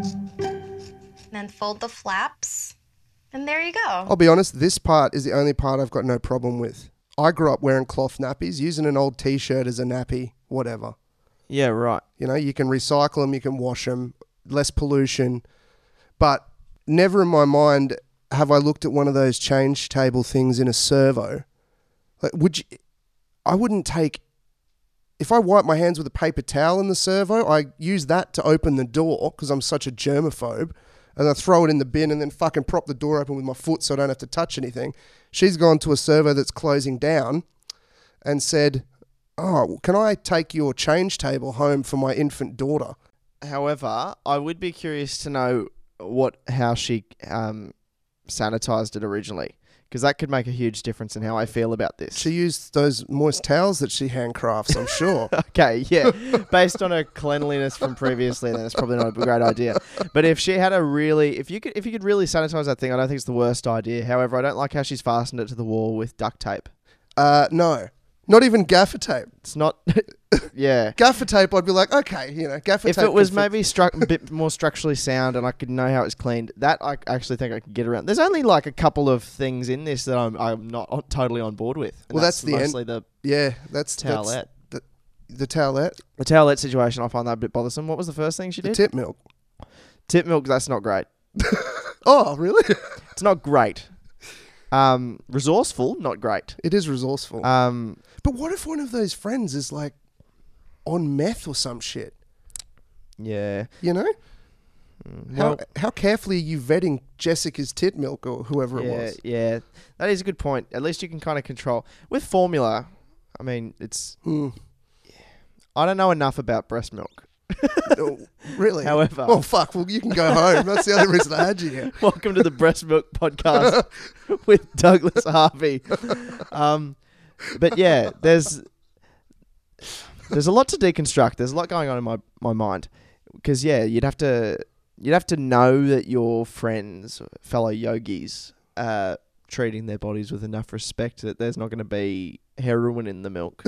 then fold the flaps, and there you go. I'll be honest, this part is the only part I've got no problem with. I grew up wearing cloth nappies, using an old t-shirt as a nappy, whatever. Yeah, right. You know, you can recycle them, you can wash them, less pollution. But never in my mind have I looked at one of those change table things in a servo. Like, would you, I wouldn't take, if I wipe my hands with a paper towel in the servo, I use that to open the door because I'm such a germaphobe, and I throw it in the bin and then fucking prop the door open with my foot so I don't have to touch anything. She's gone to a servo that's closing down and said, oh, can I take your change table home for my infant daughter? However, I would be curious to know what how she um, sanitized it originally, because that could make a huge difference in how I feel about this. She used those moist towels that she handcrafts, I'm sure. Okay, yeah. Based on her cleanliness from previously, then it's probably not a great idea. But if she had a really, if you could, if you could really sanitize that thing, I don't think it's the worst idea. However, I don't like how she's fastened it to the wall with duct tape. Uh, no, not even gaffer tape. It's not, yeah. Gaffer tape, I'd be like, okay, you know, gaffer If tape. it was can fix- maybe stru- a bit more structurally sound and I could know how it's cleaned, that I actually think I could get around. There's only like a couple of things in this that I'm I'm not on, totally on board with. And Well, that's the end- mostly the yeah, that's towelette. That's the, the towelette, The towelette situation. I find that a bit bothersome. What was the first thing she the did? tip milk. Tip milk. That's not great. Oh, really? It's not great. Um, resourceful, not great. It is resourceful. Um, but what if one of those friends is like on meth or some shit? yeah. You know? How Well, how carefully are you vetting Jessica's tit milk or whoever it yeah, was? yeah. That is a good point. At least you can kind of control with formula. I mean, it's. Hmm. I don't know enough about breast milk. Oh, really? However- oh fuck. Well, you can go home. That's the only reason I had you here. Welcome to the Breast Milk Podcast with Douglas Harvey. Um, but yeah, there's there's a lot to deconstruct. There's a lot going on in my, my mind because yeah, you'd have to you'd have to know that your friends, fellow yogis, uh, treating their bodies with enough respect that there's not going to be heroin in the milk,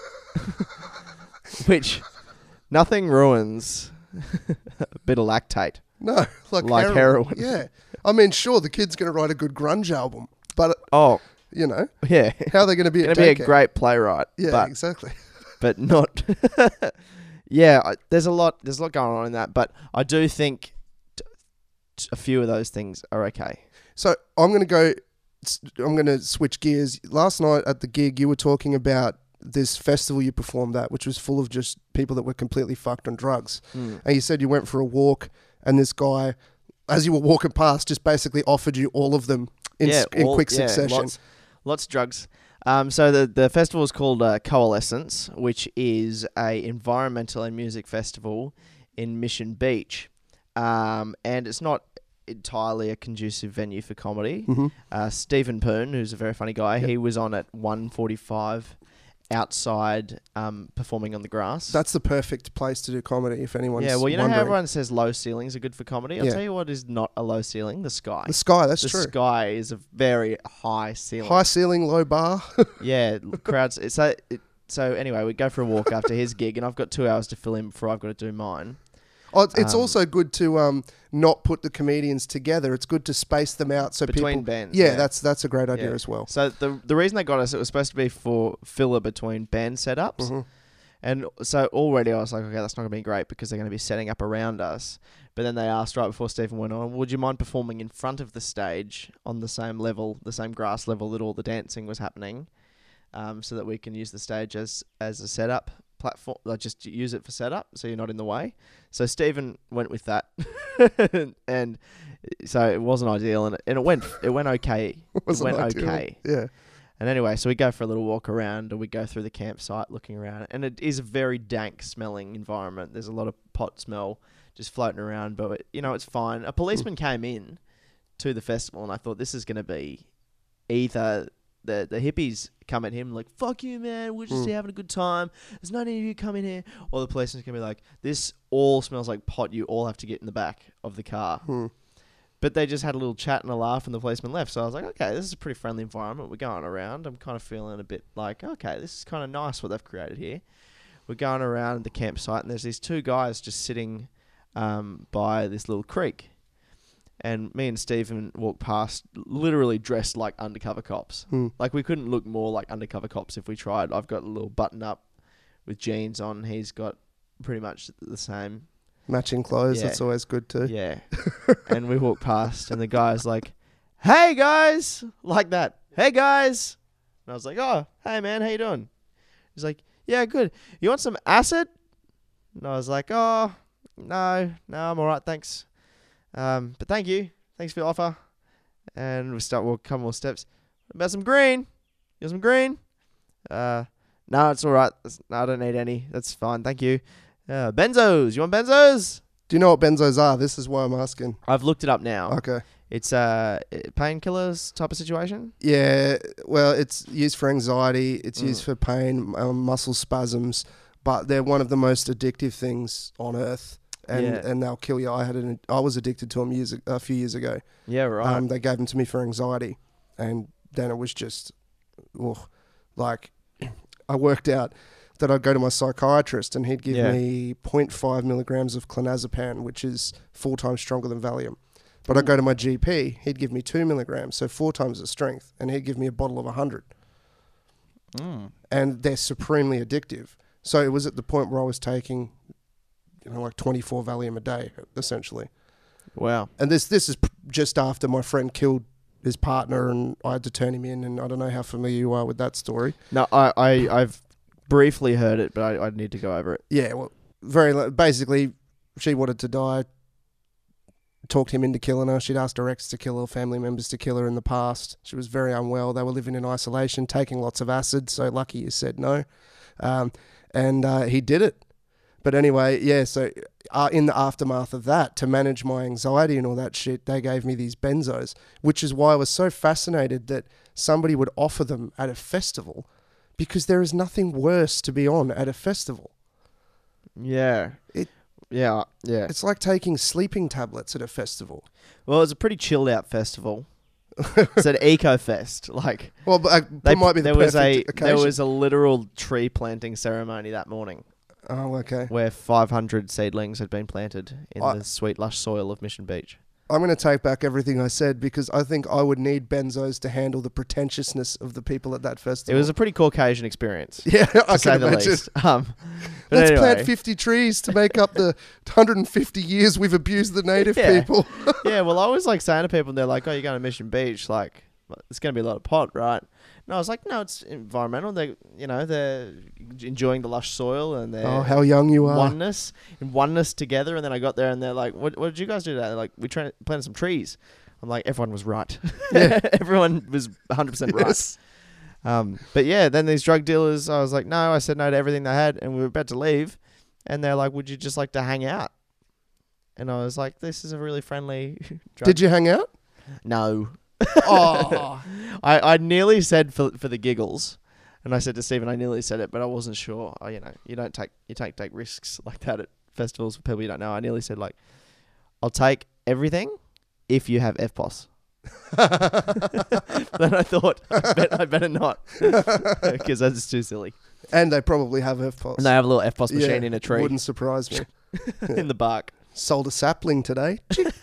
which nothing ruins a bit of lactate. No, like, Like heroin. heroin. Yeah. I mean, sure, the kid's going to write a good grunge album, but, Oh, you know, yeah. how are they going to be Going at to be a daycare? great playwright. Yeah, but, exactly. but not. Yeah, I, there's a lot. There's a lot going on in that, but I do think t- t- a few of those things are okay. So I'm going to go. I'm going to switch gears. Last night at the gig, you were talking about this festival you performed at, which was full of just people that were completely fucked on drugs. Mm. And you said you went for a walk, and this guy, as you were walking past, just basically offered you all of them in, yeah, s- in all- quick yeah, succession. Lots, lots of drugs. Um, so the the festival is called uh, Coalescence, which is a environmental and music festival in Mission Beach, um, and it's not entirely a conducive venue for comedy. Mhm. Uh, Stephen Poon, who's a very funny guy, Yep. he was on at one forty-five outside um, performing on the grass. That's the perfect place to do comedy if anyone's yeah, well, you know wondering. how everyone says low ceilings are good for comedy? I'll Yeah. tell you what is not a low ceiling, the sky. The sky, that's the true. sky is a very high ceiling. High ceiling, low bar. Yeah, crowds. So, it, so anyway, we go for a walk after his gig, and I've got two hours to fill in before I've got to do mine. Oh, it's it's Um, also good to um not put the comedians together. It's good to space them out so Between people. bands, Yeah, yeah. that's that's a great idea Yeah. as well. So the the reason they got us, it was supposed to be for filler between band setups, Mhm. and so already I was like, okay, that's not gonna be great because they're gonna be setting up around us. But then they asked right before Stephen went on, would you mind performing in front of the stage on the same level, the same grass level that all the dancing was happening, um, so that we can use the stage as as a setup platform, like just use it for setup, so you're not in the way. So Stephen went with that, and so it wasn't ideal, and it, and it went it went okay. It Wasn't went ideal. okay. Yeah. And anyway, so we go for a little walk around, and we go through the campsite looking around, and it is a very dank smelling environment. There's a lot of pot smell just floating around, but it, you know, it's fine. A policeman came in to the festival, and I thought this is going to be either the the hippies come at him like, fuck you, man, we're just Mm. here having a good time, there's no need of you coming here, or the policeman's going to be like, this all smells like pot, you all have to get in the back of the car. Hmm. But they just had a little chat and a laugh, and the policeman left. So I was like, okay, this is a pretty friendly environment. We're going around. I'm kind of feeling a bit like, okay, this is kind of nice what they've created here. We're going around the campsite, and there's these two guys just sitting um, by this little creek. And me and Stephen walked past, literally dressed like undercover cops. Hmm. Like, we couldn't look more like undercover cops if we tried. I've got a little button up with jeans on. He's got pretty much the same. Matching clothes, Yeah. that's always good too. Yeah. And we walked past, and the guy's like, hey, guys. Like that. Hey, guys. And I was like, oh, hey, man, how you doing? He's like, yeah, good. You want some acid? And I was like, oh, no, no, I'm all right, thanks. Um, but thank you. Thanks for your offer. And we start walking a couple more steps. What about some green? You want some green? Uh, no, it's all right. That's- No, I don't need any. That's fine. Thank you. Uh, benzos. You want benzos? Do you know what benzos are? This is why I'm asking. I've looked it up now. Okay. It's a uh, painkillers type of situation. Yeah, well, it's used for anxiety. It's Mm. used for pain, um, muscle spasms, but they're one of the most addictive things on earth, and Yeah. and they'll kill you. I had an, I was addicted to them years a few years ago. Yeah, right. Um, they gave them to me for anxiety, and then it was just, oh, like, I worked out that I'd go to my psychiatrist and he'd give Yeah. me zero point five milligrams of clonazepam, which is four times stronger than Valium. But I'd go to my G P, he'd give me two milligrams, so four times the strength, and he'd give me a bottle of one hundred. Mm. And they're supremely addictive. So it was at the point where I was taking, you know, like twenty-four Valium a day, essentially. Wow. And this this is p- just after my friend killed his partner, and I had to turn him in. And I don't know how familiar you are with that story. No, I, I, I've briefly heard it, but I, I need to go over it. Yeah, well, very li- basically, she wanted to die. Talked him into killing her. She'd asked her ex to kill her, family members to kill her in the past. She was very unwell. They were living in isolation, taking lots of acid. So lucky he said no, um, and uh, he did it. But anyway, yeah. So uh, in the aftermath of that, to manage my anxiety and all that shit, they gave me these benzos, which is why I was so fascinated that somebody would offer them at a festival, because there is nothing worse to be on at a festival. Yeah. It- Yeah, yeah. It's like taking sleeping tablets at a festival. Well, it was a pretty chilled out festival. It's an eco fest. Like, Well, but uh, they, that might be the there was a perfect occasion. there was a literal tree planting ceremony that morning Oh, okay. where five hundred seedlings had been planted in I- the sweet lush soil of Mission Beach. I'm going to take back everything I said because I think I would need benzos to handle the pretentiousness of the people at that festival. It was a pretty Caucasian experience. yeah, I to say can the imagine. least. Um, but Let's anyway. plant fifty trees to make up the one hundred fifty years we've abused the native Yeah. people. Yeah, well, I was like saying to people, and they're like, "Oh, you're going to Mission Beach? Like, it's going to be a lot of pot, right?" And I was like, "No, it's environmental. They, you know, they're enjoying the lush soil and their Oh, how young you are. oneness, in oneness together." And then I got there, and they're like, "What? What did you guys do today?" They're like, "We tra- planted some trees." I'm like, "Everyone was right. Yeah. Everyone was one hundred percent right." Yes. Um, but yeah, then these drug dealers, I was like, no, I said no to everything they had, and we were about to leave, and they're like, would you just like to hang out? And I was like, this is a really friendly drug. Did you hang out? No. Oh. I, I nearly said for for the giggles, and I said to Stephen, I nearly said it, but I wasn't sure. Oh, you know, you don't take you take take risks like that at festivals with people you don't know. I nearly said like, I'll take everything if you have F P O S. Then I thought, I, bet, I better not, because that's too silly. And they probably have F P O S. And they have a little F P O S Yeah, machine in a tree Wouldn't surprise me. in the bark. Sold a sapling today.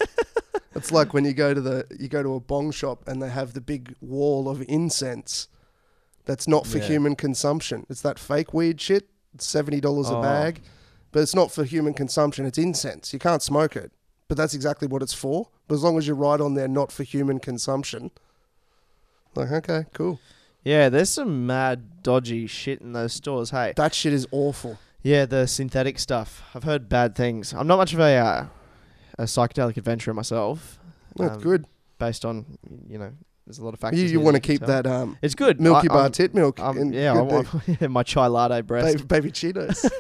It's like when you go to the you go to a bong shop and they have the big wall of incense that's not for Yeah. human consumption. It's that fake weed shit. It's seventy dollars Oh. a bag, but it's not for human consumption. It's incense. You can't smoke it, but that's exactly what it's for. But as long as you write on there, not for human consumption. Like, okay, cool. Yeah, there's some mad dodgy shit in those stores. Hey, That shit is awful. yeah, the synthetic stuff. I've heard bad things. I'm not much of a uh, a psychedelic adventurer myself. That's um, good. Based on, you know, there's a lot of factors. You, here you want to that you keep can tell. that um, It's good. Milky I- Bar I'm- tit milk. Um, in- yeah, I good want yeah, my chai latte breast. baby, baby Cheetos.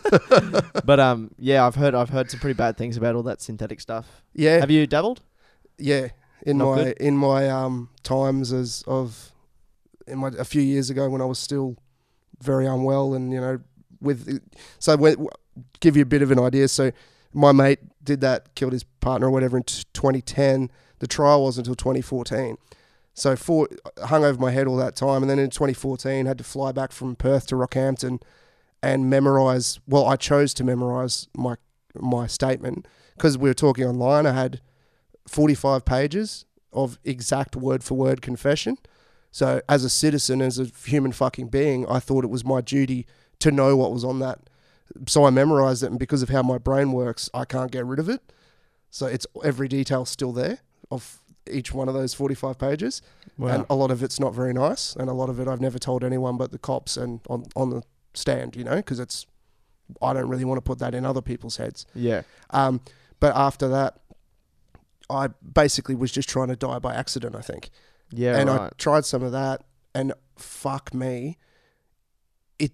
But um, yeah, I've heard I've heard some pretty bad things about all that synthetic stuff. Yeah, Have you dabbled? yeah. In Not my good? in my um times as of in my a few years ago when I was still very unwell and you know with so when, give you a bit of an idea. So my mate did that, killed his partner or whatever in t- twenty ten. The trial wasn't until twenty fourteen. So for hung over my head all that time, and then in twenty fourteen had to fly back from Perth to Rockhampton and memorize. Well, I chose to memorize my my statement because we were talking online. I had forty-five pages of exact word for word confession. So as a citizen, as a human fucking being, I thought it was my duty to know what was on that. So I memorized it, and because of how my brain works, I can't get rid of it. So it's every detail still there of each one of those forty-five pages. And a lot of it's not very nice, and a lot of it I've never told anyone but the cops and on, on the stand, you know, because it's, I don't really want to put that in other people's heads. Yeah. Um, but after that, I basically was just trying to die by accident, I think. Yeah. and right. I tried some of that, and fuck me, it.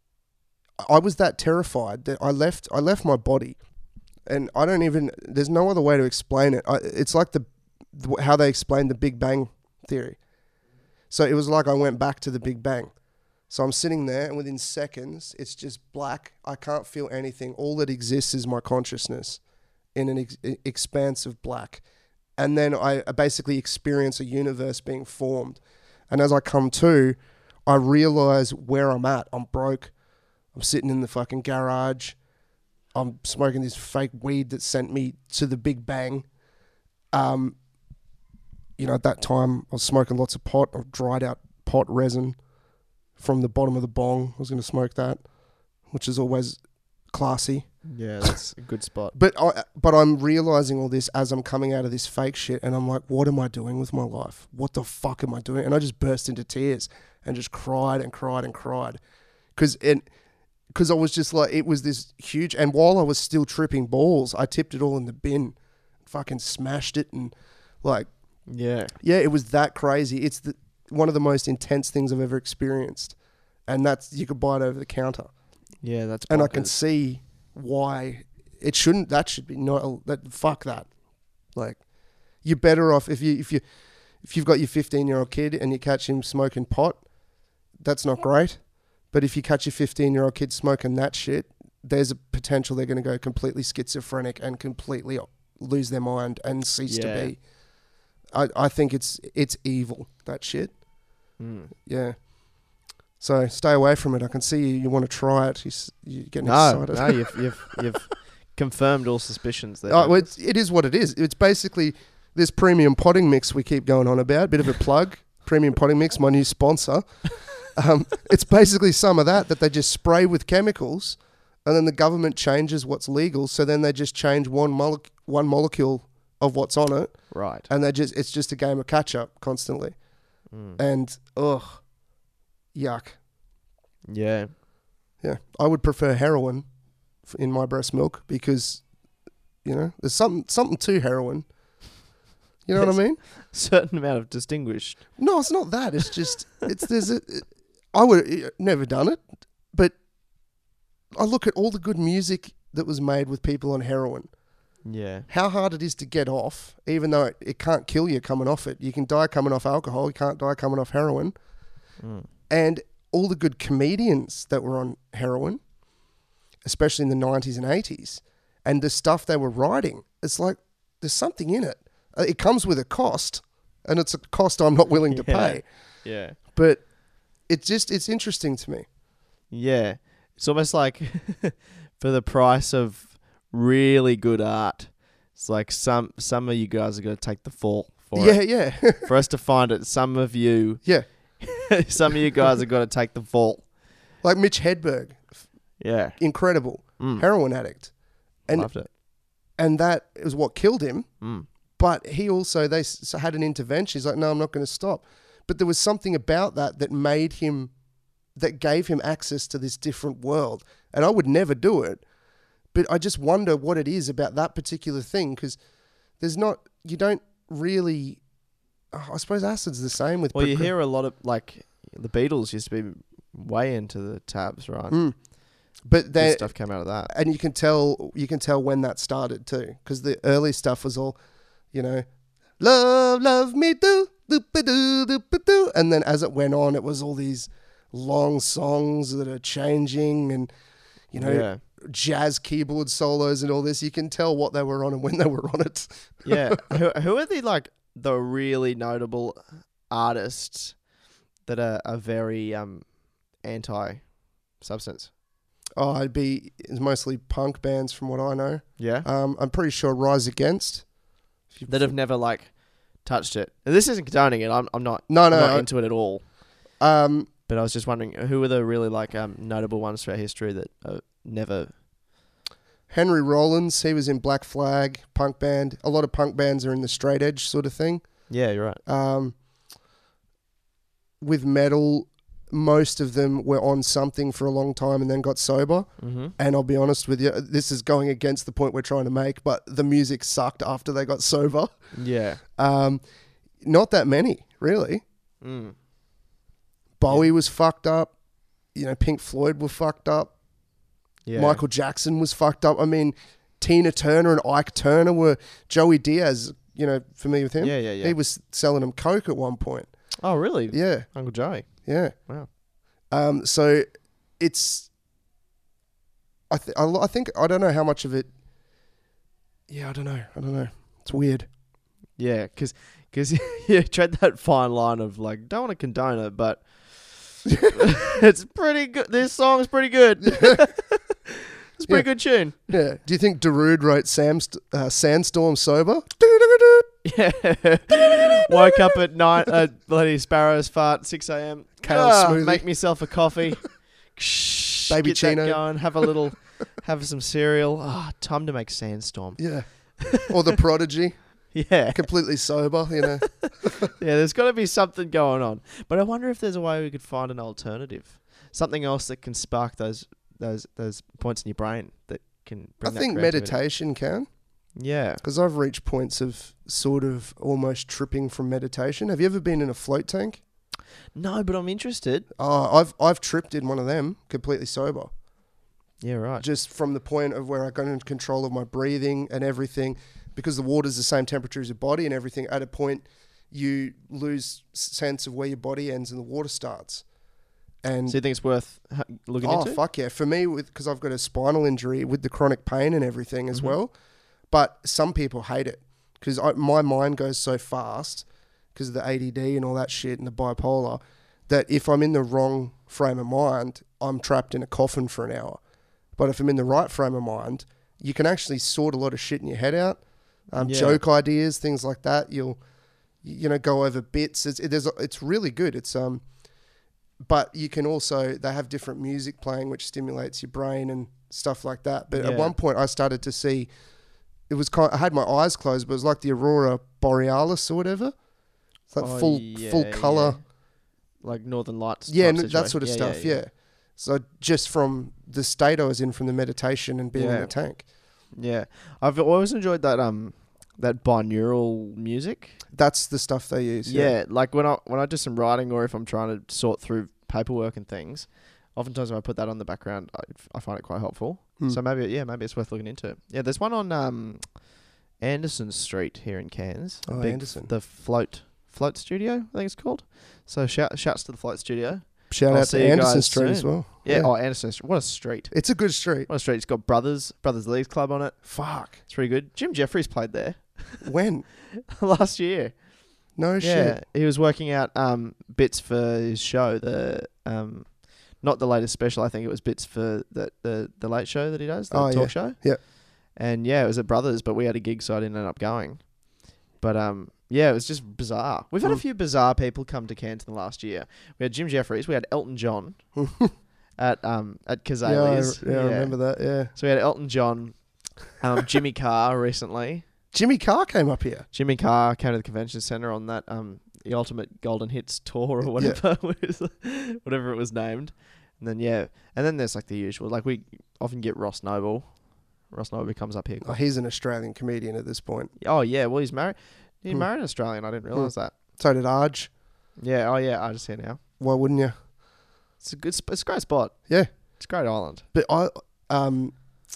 I was that terrified that I left. I left my body, and I don't even. There's no other way to explain it. I, it's like the how they explained the Big Bang theory. So it was like I went back to the Big Bang. So I'm sitting there, and within seconds, it's just black. I can't feel anything. All that exists is my consciousness in an ex- expanse of black. And then I basically experience a universe being formed. And as I come to, I realize where I'm at. I'm broke. I'm sitting in the fucking garage. I'm smoking this fake weed that sent me to the Big Bang. Um, you know, at that time, I was smoking lots of pot. I dried out pot resin from the bottom of the bong. I was going to smoke that, which is always classy. Yeah, that's a good spot. But I, but I'm realizing all this as I'm coming out of this fake shit, and I'm like, what am I doing with my life? What the fuck am I doing? And I just burst into tears and just cried and cried and cried, because and because I was just like, it was this huge. And while I was still tripping balls, I tipped it all in the bin, fucking smashed it, and like, Yeah. yeah, it was that crazy. It's the one of the most intense things I've ever experienced, and that's you could buy it over the counter. Yeah, that's And I can bonkers. see why it shouldn't. That should be not. That fuck that. Like, you're better off if you if you if you've got your fifteen year old kid and you catch him smoking pot. That's not great. But if you catch your fifteen year old kid smoking that shit, there's a potential they're going to go completely schizophrenic and completely lose their mind and cease Yeah. to be. I I think it's it's evil, that shit. Mm. Yeah. So stay away from it. I can see you, you want to try it. You, s- you're getting No, excited. no, you've you've you've confirmed all suspicions there. Oh, well, it's, it is what it is. It's basically this premium potting mix we keep going on about. Bit of a plug. Premium potting mix, my new sponsor. Um, it's basically some of that that they just spray with chemicals, and then the government changes what's legal. So then they just change one mole- one molecule of what's on it, Right. and they just it's just a game of catch up constantly. Mm. And ugh, yuck. Yeah. Yeah, I would prefer heroin f- in my breast milk because, you know, there's something something to heroin. You know what I mean? Certain amount of distinguished. No, it's not that. It's just it's there's a. I would never done it, but I look at all the good music that was made with people on heroin. Yeah. How hard it is to get off, even though it, it can't kill you coming off it. You can die coming off alcohol. You can't die coming off heroin. Mm. And all the good comedians that were on heroin, especially in the nineties and eighties, and the stuff they were writing, it's like there's something in it. Uh, It comes with a cost, and it's a cost I'm not willing to Yeah. pay. Yeah. But it's just, it's interesting to me. Yeah. It's almost like for the price of really good art, it's like some some of you guys are going to take the fall for Yeah, it. yeah. For us to find it, some of you, Yeah. some of you guys are going to take the fall. Like Mitch Hedberg, Yeah. incredible, Mm. heroin addict. And Loved it. and that is what killed him. Mm. But he also, they s- had an intervention. He's like, no, I'm not going to stop. But there was something about that that made him, that gave him access to this different world. And I would never do it. But I just wonder what it is about that particular thing, because there's not, you don't really, oh, I suppose acid's the same with... Well, you progr- hear a lot of, like, the Beatles used to be way into the tabs, right? Mm. But Good they, stuff came out of that. and you can tell, you can tell when that started too, because the early stuff was all, you know, love, love me do, do, ba, do, do, ba, do. And then as it went on, it was all these long songs that are changing and, you know, Yeah. jazz keyboard solos and all this. You can tell what they were on and when they were on it. Yeah. who, who are the, like, the really notable artists that are, are very um, anti-substance? Oh, it'd be it's mostly punk bands from what I know. Yeah. Um, I'm pretty sure Rise Against. That have never, like, touched it. And this isn't condoning it. I'm, I'm not, No, I'm no, not I- into it at all. Um, But I was just wondering, who are the really, like, um, notable ones throughout history that uh, never... Henry Rollins, he was in Black Flag, punk band. A lot of punk bands are in the straight edge sort of thing. Yeah, you're right. Um, with metal, most of them were on something for a long time and then got sober. Mm-hmm. And I'll be honest with you, this is going against the point we're trying to make, but the music sucked after they got sober. Yeah. Um, not that many, really. Mm. Bowie was fucked up. You know, Pink Floyd were fucked up. Yeah. Michael Jackson was fucked up. I mean, Tina Turner and Ike Turner were... Joey Diaz, you know, familiar with him? Yeah, yeah, yeah. He was selling them coke at one point. Oh, really? Yeah, Uncle Joey. yeah. Wow. Um, so it's... I, th- I, lo- I think... I don't know how much of it... Yeah, I don't know. I don't know. It's weird. Yeah, because cause you tread that fine line of, like, don't want to condone it, but it's pretty good. This song's pretty good. It's a pretty Yeah. good tune. Yeah. Do you think Darude wrote Sam St- uh, Sandstorm sober? Yeah. Woke up at night, uh, bloody sparrows fart, six a.m. Kale Ah, smoothie. Make myself a coffee. Baby Get Chino. that going. Have a little, have some cereal. Ah, time to make Sandstorm. Yeah. Or The Prodigy. Yeah. Completely sober, you know. Yeah, there's got to be something going on. But I wonder if there's a way we could find an alternative. Something else that can spark those those those points in your brain that can bring I that think creativity. meditation can. Yeah. Because I've reached points of sort of almost tripping from meditation. Have you ever been in a float tank? No, but I'm interested. Oh, I've I've tripped in one of them completely sober. Yeah, right. Just from the point of where I got in control of my breathing and everything, because the water's the same temperature as your body and everything. At a point, you lose sense of where your body ends and the water starts. And So you think it's worth ha- looking oh into? fuck yeah, for me, with because I've got a spinal injury with the chronic pain and everything as Mhm. well. But some people hate it because my mind goes so fast because of the A D D and all that shit and the bipolar that if I'm in the wrong frame of mind, I'm trapped in a coffin for an hour. But if I'm in the right frame of mind, you can actually sort a lot of shit in your head out. Um, Yeah. Joke ideas, things like that. You'll, you know, go over bits. It's, it, there's, it's really good. It's, um, but you can also, they have different music playing, which stimulates your brain and stuff like that. But Yeah. at one point I started to see, it was kind I had my eyes closed, but it was like the Aurora Borealis or whatever. It's like Oh, full, yeah, full color. yeah. Like Northern Lights. Yeah, type n- that sort of situation. stuff. Yeah, So just from the state I was in, from the meditation and being in Yeah. the tank. Yeah, I've always enjoyed that um that binaural music. That's the stuff they use. Yeah. like when I when I do some writing or if I'm trying to sort through paperwork and things, oftentimes when I put that on the background, I, I find it quite helpful. Hmm. So maybe yeah, maybe it's worth looking into. Yeah, there's one on um Anderson Street here in Cairns. Oh, Big- Anderson. the Float Float Studio, I think it's called. So shout shouts to the Float Studio. Shout I'll out see to you Anderson guys Street as soon. well. Yeah, oh Anderson Street. What a street. It's a good street. What a street. It's got Brothers Brothers Leagues Club on it. Fuck. It's pretty good. Jim Jeffries played there When? last year. No Yeah, shit. he was working out um, bits for his show. The um, not the latest special. I think it was bits for the the, the late show that he does, the Oh, talk yeah. show. Yep. And yeah, it was at Brothers, but we had a gig, so I didn't end up going. But um, yeah, it was just bizarre. We've had a Mm. few bizarre people come to Canton the last year. We had Jim Jeffries. We had Elton John at um at Yeah, I, Kazali's. yeah, I remember that. Yeah. So we had Elton John, um, Jimmy Carr recently. Jimmy Carr came up here. Jimmy Carr came to the convention center on that um the Ultimate Golden Hits tour or whatever it was, whatever it was named. And then yeah, and then there's like the usual. Like we often get Ross Noble. Ross Noble comes up here. Oh, he's an Australian comedian at this point. Oh yeah, well he's married. He Hmm. married an Australian. I didn't realize that. So did Arj. Yeah. Oh yeah, I just here now. Why wouldn't you? It's a good. Sp- it's a great spot. Yeah. It's a great island. But I, um,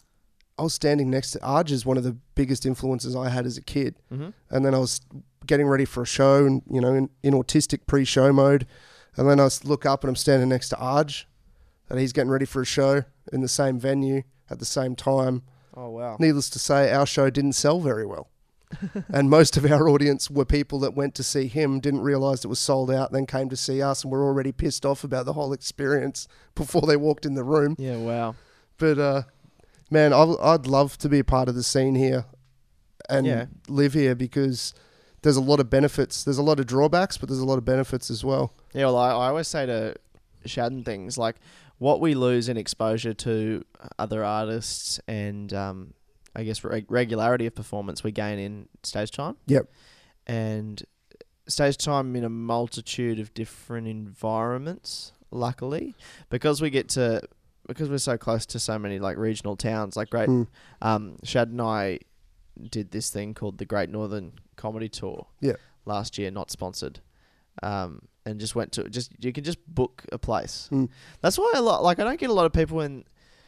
I was standing next to Arj is one of the biggest influences I had as a kid. Mm-hmm. And then I was getting ready for a show and, you know, in, in autistic pre-show mode. And then I s- look up and I'm standing next to Arj and he's getting ready for a show in the same venue at the same time. Oh wow. Needless to say, our show didn't sell very well. And most of our audience were people that went to see him, didn't realise it was sold out, then came to see us and were already pissed off about the whole experience before they walked in the room. Yeah. Wow. But, uh, man, I, I'd love to be a part of the scene here and Yeah. live here because there's a lot of benefits. There's a lot of drawbacks, but there's a lot of benefits as well. Yeah, well, I, I always say to Shadden things like what we lose in exposure to other artists and um, I guess reg- regularity of performance we gain in stage time. Yep. And stage time in a multitude of different environments, luckily, because we get to, because we're so close to so many like regional towns, like great, Mm. um, Shad and I did this thing called the Great Northern Comedy Tour Yeah. last year, not sponsored. Um, and just went to just you can just book a place. Mm. That's why a lot like I don't get a lot of people when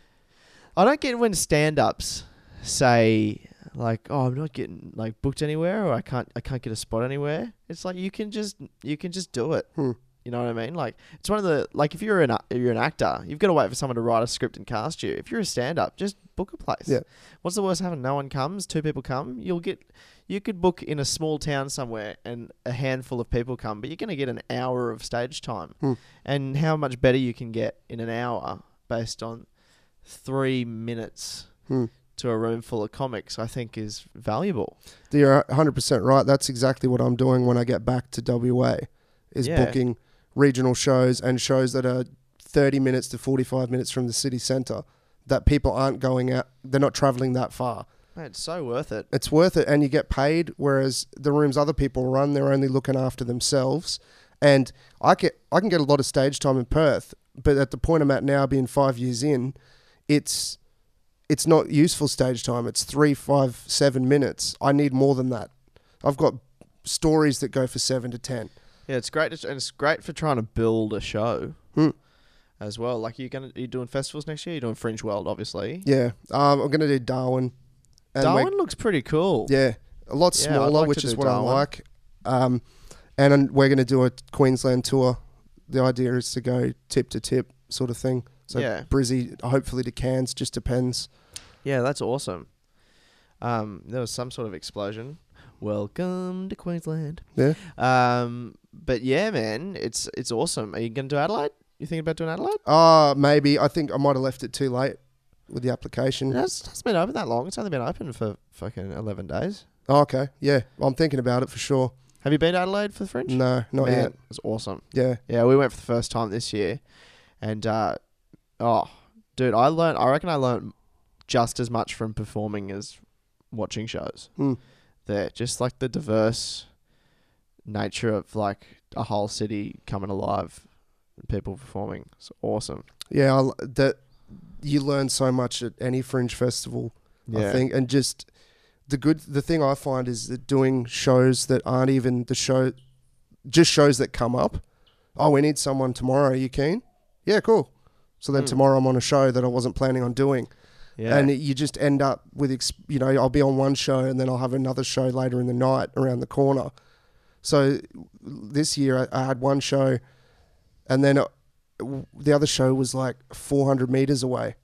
I don't get when stand-ups say like, oh, I'm not getting like booked anywhere or I can't I can't get a spot anywhere. It's like you can just you can just do it. Hmm. You know what I mean? Like it's one of the like if you're an a- if you're an actor, you've got to wait for someone to write a script and cast you. If you're a stand-up, just book a place. Yeah. What's the worst happen? No one comes, two people come. You'll get you could book in a small town somewhere and a handful of people come, but you're going to get an hour of stage time. Hmm. And how much better you can get in an hour based on three minutes Hmm. to a room full of comics, I think is valuable. You're one hundred percent right. That's exactly what I'm doing when I get back to W A, is Yeah. booking regional shows and shows that are thirty minutes to forty-five minutes from the city centre that people aren't going out. They're not travelling that far. Man, it's so worth it. It's worth it and you get paid, whereas the rooms other people run, they're only looking after themselves. And I can, I can get a lot of stage time in Perth, but at the point I'm at now, being five years in, it's it's not useful stage time. It's three, five, seven minutes. I need more than that. I've got stories that go for seven to ten. Yeah, it's great, to, and it's great for trying to build a show Hmm. as well. Like you're gonna, you doing festivals next year? You're doing Fringe World, obviously. Yeah, um, I'm going to do Darwin. And Darwin we're- looks pretty cool. Yeah, a lot Yeah, I'd smaller, like which to is do what Darwin. I like. Um, and then we're going to do a Queensland tour. The idea is to go tip to tip sort of thing. So Yeah. Brizzy, hopefully to Cairns, just depends. Yeah, that's awesome. Um, there was some sort of explosion. Welcome to Queensland. Yeah. Um, but yeah, man, it's it's awesome. Are you gonna do Adelaide? You thinking about doing Adelaide? Uh, maybe. I think I might have left it too late. with the application. It has, it's been open that long. It's only been open for fucking eleven days. Oh, okay, yeah, I'm thinking about it for sure. Have you been to Adelaide for the Fringe? No, not Man, yet. It was awesome. Yeah, Yeah, we went for the first time this year, and uh, oh, dude, I learned. I reckon I learned just as much from performing as watching shows. Mm. There, just like the diverse nature of like a whole city coming alive, and people performing. It's awesome. yeah, I, that you learn so much at any Fringe festival. Yeah. I think, and just the good, the thing I find is that doing shows that aren't even the show, just shows that come up. Oh, we need someone tomorrow. Are you keen? Yeah, cool. So then Mm. tomorrow I'm on a show that I wasn't planning on doing. Yeah. And it, you just end up with, ex- you know, I'll be on one show and then I'll have another show later in the night around the corner. So this year I, I had one show and then it, the other show was like four hundred meters away.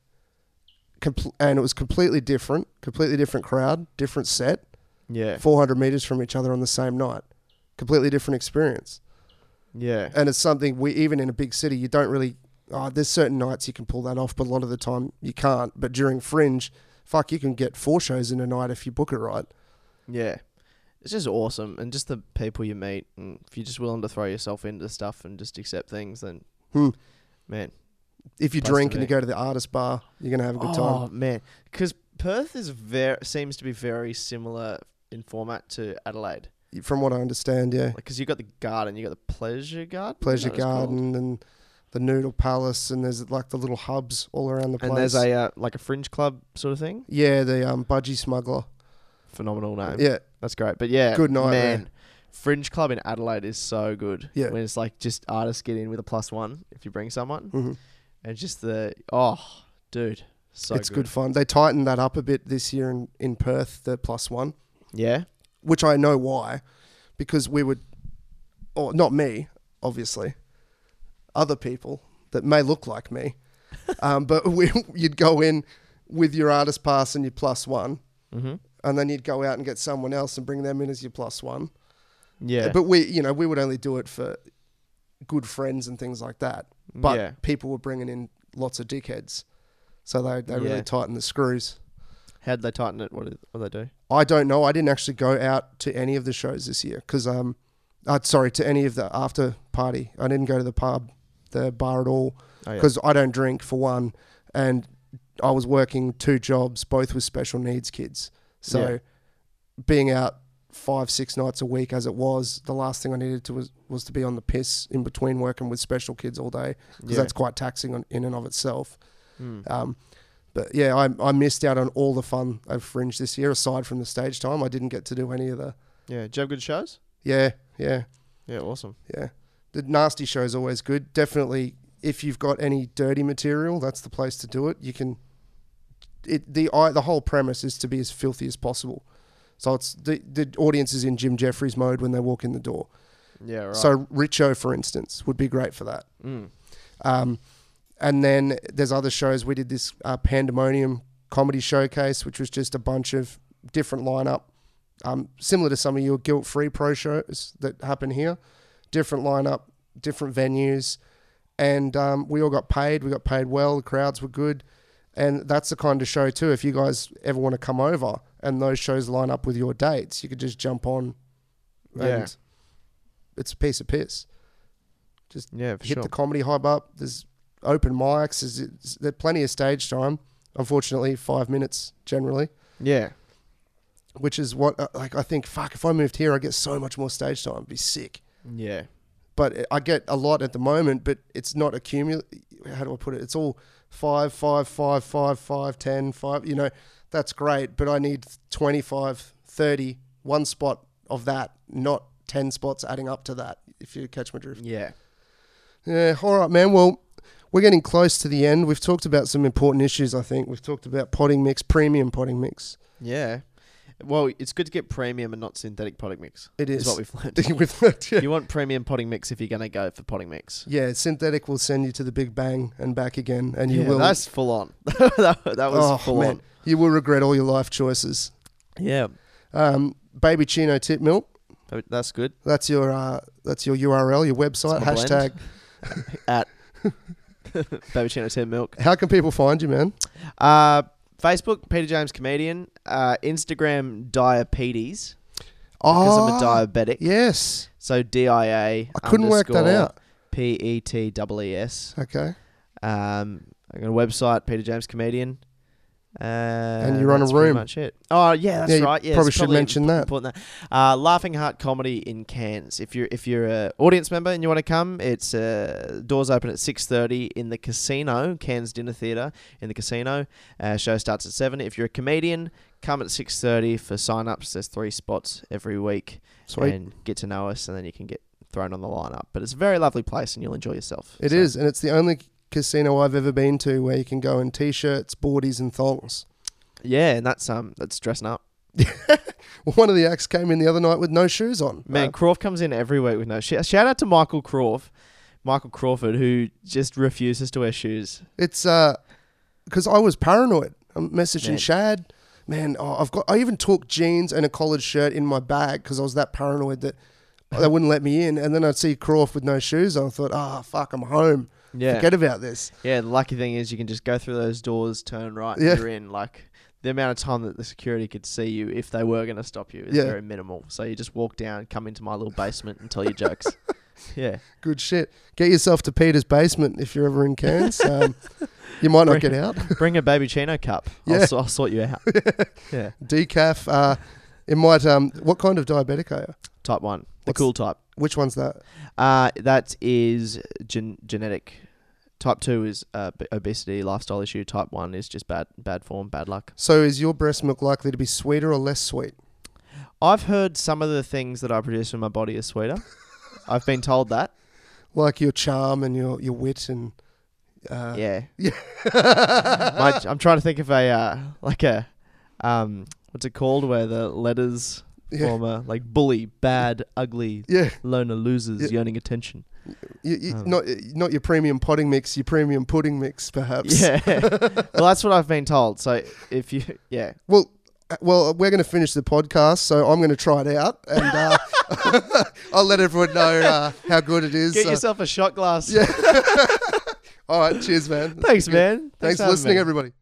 Compl- and it was completely different, completely different crowd, different set, yeah. four hundred meters from each other on the same night. Completely different experience. Yeah. And it's something we, even in a big city, you don't really, oh, there's certain nights you can pull that off, but a lot of the time you can't. But during Fringe, fuck, you can get four shows in a night if you book it right. Yeah. It's just awesome. And just the people you meet. And if you're just willing to throw yourself into stuff and just accept things, then, Hmm. man. If you Place to drink and be. you go to the artist bar, you're going to have a good Oh, time. man. Because Perth is very seems to be very similar in format to Adelaide. From what I understand, yeah. Because you got the garden, you got the pleasure garden. Pleasure is that what it's called? Garden and the Noodle Palace, and there's like the little hubs all around the place. And there's a uh, like a fringe club sort of thing. Yeah, the um, Budgie Smuggler. Phenomenal name. Yeah. That's great. But yeah, Good night, man. man. Fringe club in Adelaide is so good. Yeah. When it's like just artists get in with a plus one if you bring someone. hmm And just the, oh, dude. So it's good. fun. They tightened that up a bit this year in, in Perth, the plus one, Yeah. which I know why, because we would, or not me, obviously, other people that may look like me, um, but we, you'd go in with your artist pass and your plus one, Mm-hmm. and then you'd go out and get someone else and bring them in as your plus one. Yeah. But we, you know, we would only do it for good friends and things like that. But yeah. people were bringing in lots of dickheads, so they they Yeah. really tightened the screws. How'd they tighten it? What did what did they do? I don't know. I didn't actually go out to any of the shows this year because um, uh, sorry, to any of the after party. I didn't go to the pub, the bar at all Oh, yeah. because I don't drink for one, and I was working two jobs, both with special needs kids. So Yeah. being out five, six nights a week as it was, the last thing I needed to was, was to be on the piss in between working with special kids all day because Yeah. that's quite taxing on, in and of itself. Mm. Um, but yeah, I, I missed out on all the fun of Fringe this year. Aside from the stage time, I didn't get to do any of the. Yeah. Did you have good shows? Yeah, yeah, Yeah. Awesome. yeah. The nasty show is always good. Definitely, if you've got any dirty material, that's the place to do it. You can. It the I, the whole premise is to be as filthy as possible. So it's the the audience is in Jim Jeffries mode when they walk in the door. Yeah. Right. So Richo, for instance, would be great for that. Mm. Um, and then there's other shows. We did this uh, Pandemonium comedy showcase, which was just a bunch of different lineup, um, similar to some of your guilt-free pro shows that happen here. Different lineup, different venues, and um, we all got paid. We got paid well. The crowds were good, and that's the kind of show too. If you guys ever want to come over and those shows line up with your dates, you could just jump on. And Yeah. it's a piece of piss. Yeah. For Hit sure. the comedy hub up. There's open mics. There's, there's plenty of stage time. Unfortunately, five minutes generally, yeah. which is what uh, like I think. Fuck, if I moved here, I get so much more stage time. It'd be sick. Yeah. But I get a lot at the moment. But it's not accumulate. How do I put it? It's all five, five, five, five, five, ten, five. You know, that's great. But I need twenty-five, thirty, one spot of that, not ten spots adding up to that. If you catch my drift. Yeah. Yeah, all right, man. Well, we're getting close to the end. We've talked about some important issues, I think. We've talked about potting mix, premium potting mix. Yeah. Well, it's good to get premium and not synthetic potting mix. It is. Is what we've learned. With that, yeah. You want premium potting mix if you're going to go for potting mix. Yeah, synthetic will send you to the Big Bang and back again, and you Yeah, will. that's full on. that, that was oh, full man. on. You will regret all your life choices. Yeah. Um, Baby Chino tip milk. But That's good. That's your uh, that's your U R L, your website. It's my Hashtag At Baby Chino Tim Milk. How can people find you, man? Uh, Facebook, Peter James Comedian. Uh, Instagram, Diabetes. Because I'm a diabetic. Yes. So D I A. I couldn't work that out. P E T E E S. Okay. Um, I got a website, Peter James Comedian. Uh, and you run a that's pretty room. Much it. Oh yeah, that's Yeah, you right. Yeah, probably it's should mention that. important that. Uh, Laughing Heart Comedy in Cairns. If you're if you're a audience member and you want to come, it's uh, doors open at six thirty in the casino, Cairns Dinner Theatre in the casino. Uh, show starts at seven. If you're a comedian, come at six thirty for sign-ups. There's three spots every week. Sweet. And get to know us, and then you can get thrown on the lineup. But it's a very lovely place, and you'll enjoy yourself. It so. is, and it's the only casino I've ever been to where you can go in t-shirts, boardies, and thongs. Yeah, and that's um that's dressing up. Well, one of the acts came in the other night with no shoes on. Man, Uh, Croft comes in every week with no shoes. Shout out to Michael Croft, Michael Crawford, who just refuses to wear shoes. It's uh, because I was paranoid. I'm messaging Man. Shad. Man, oh, I've got. I even took jeans and a collared shirt in my bag because I was that paranoid that they wouldn't let me in. And then I'd see Croft with no shoes on. I thought, ah, oh, fuck, I'm home. Yeah, Forget about this. yeah. The lucky thing is you can just go through those doors, turn right, Yeah. and you're in. Like the amount of time that the security could see you if they were going to stop you is Yeah. very minimal. So you just walk down, come into my little basement, and tell your jokes. Yeah, Good shit. Get yourself to Peter's basement if you're ever in Cairns. Um, you might not get out. bring a baby Chino cup. Yeah. I'll, so- I'll sort you out. Yeah, Decaf. Uh, it might. Um, what kind of diabetic are you? type one, the What's- cool type. Which one's that? Uh, that is gen- genetic. Type two is uh, b- obesity, lifestyle issue. Type one is just bad, bad form, bad luck. So is your breast milk likely to be sweeter or less sweet? I've heard some of the things that I produce in my body are sweeter. I've been told that. Like your charm and your, your wit and uh, Yeah. yeah. My, I'm trying to think of a uh, like a um, what's it called where the letters Yeah. form a like bully, bad, ugly, Yeah. loner, losers, Yeah. yearning attention. You, you, Um. not not your premium potting mix, your premium pudding mix, perhaps. Yeah. Well, that's what I've been told. So if you, yeah. Well, uh, well, we're going to finish the podcast, so I'm going to try it out, and uh, I'll let everyone know uh, how good it is. Get Uh, yourself a shot glass. yeah. All right. Cheers, man. Thanks, man. Thanks, for for having listening, me. everybody.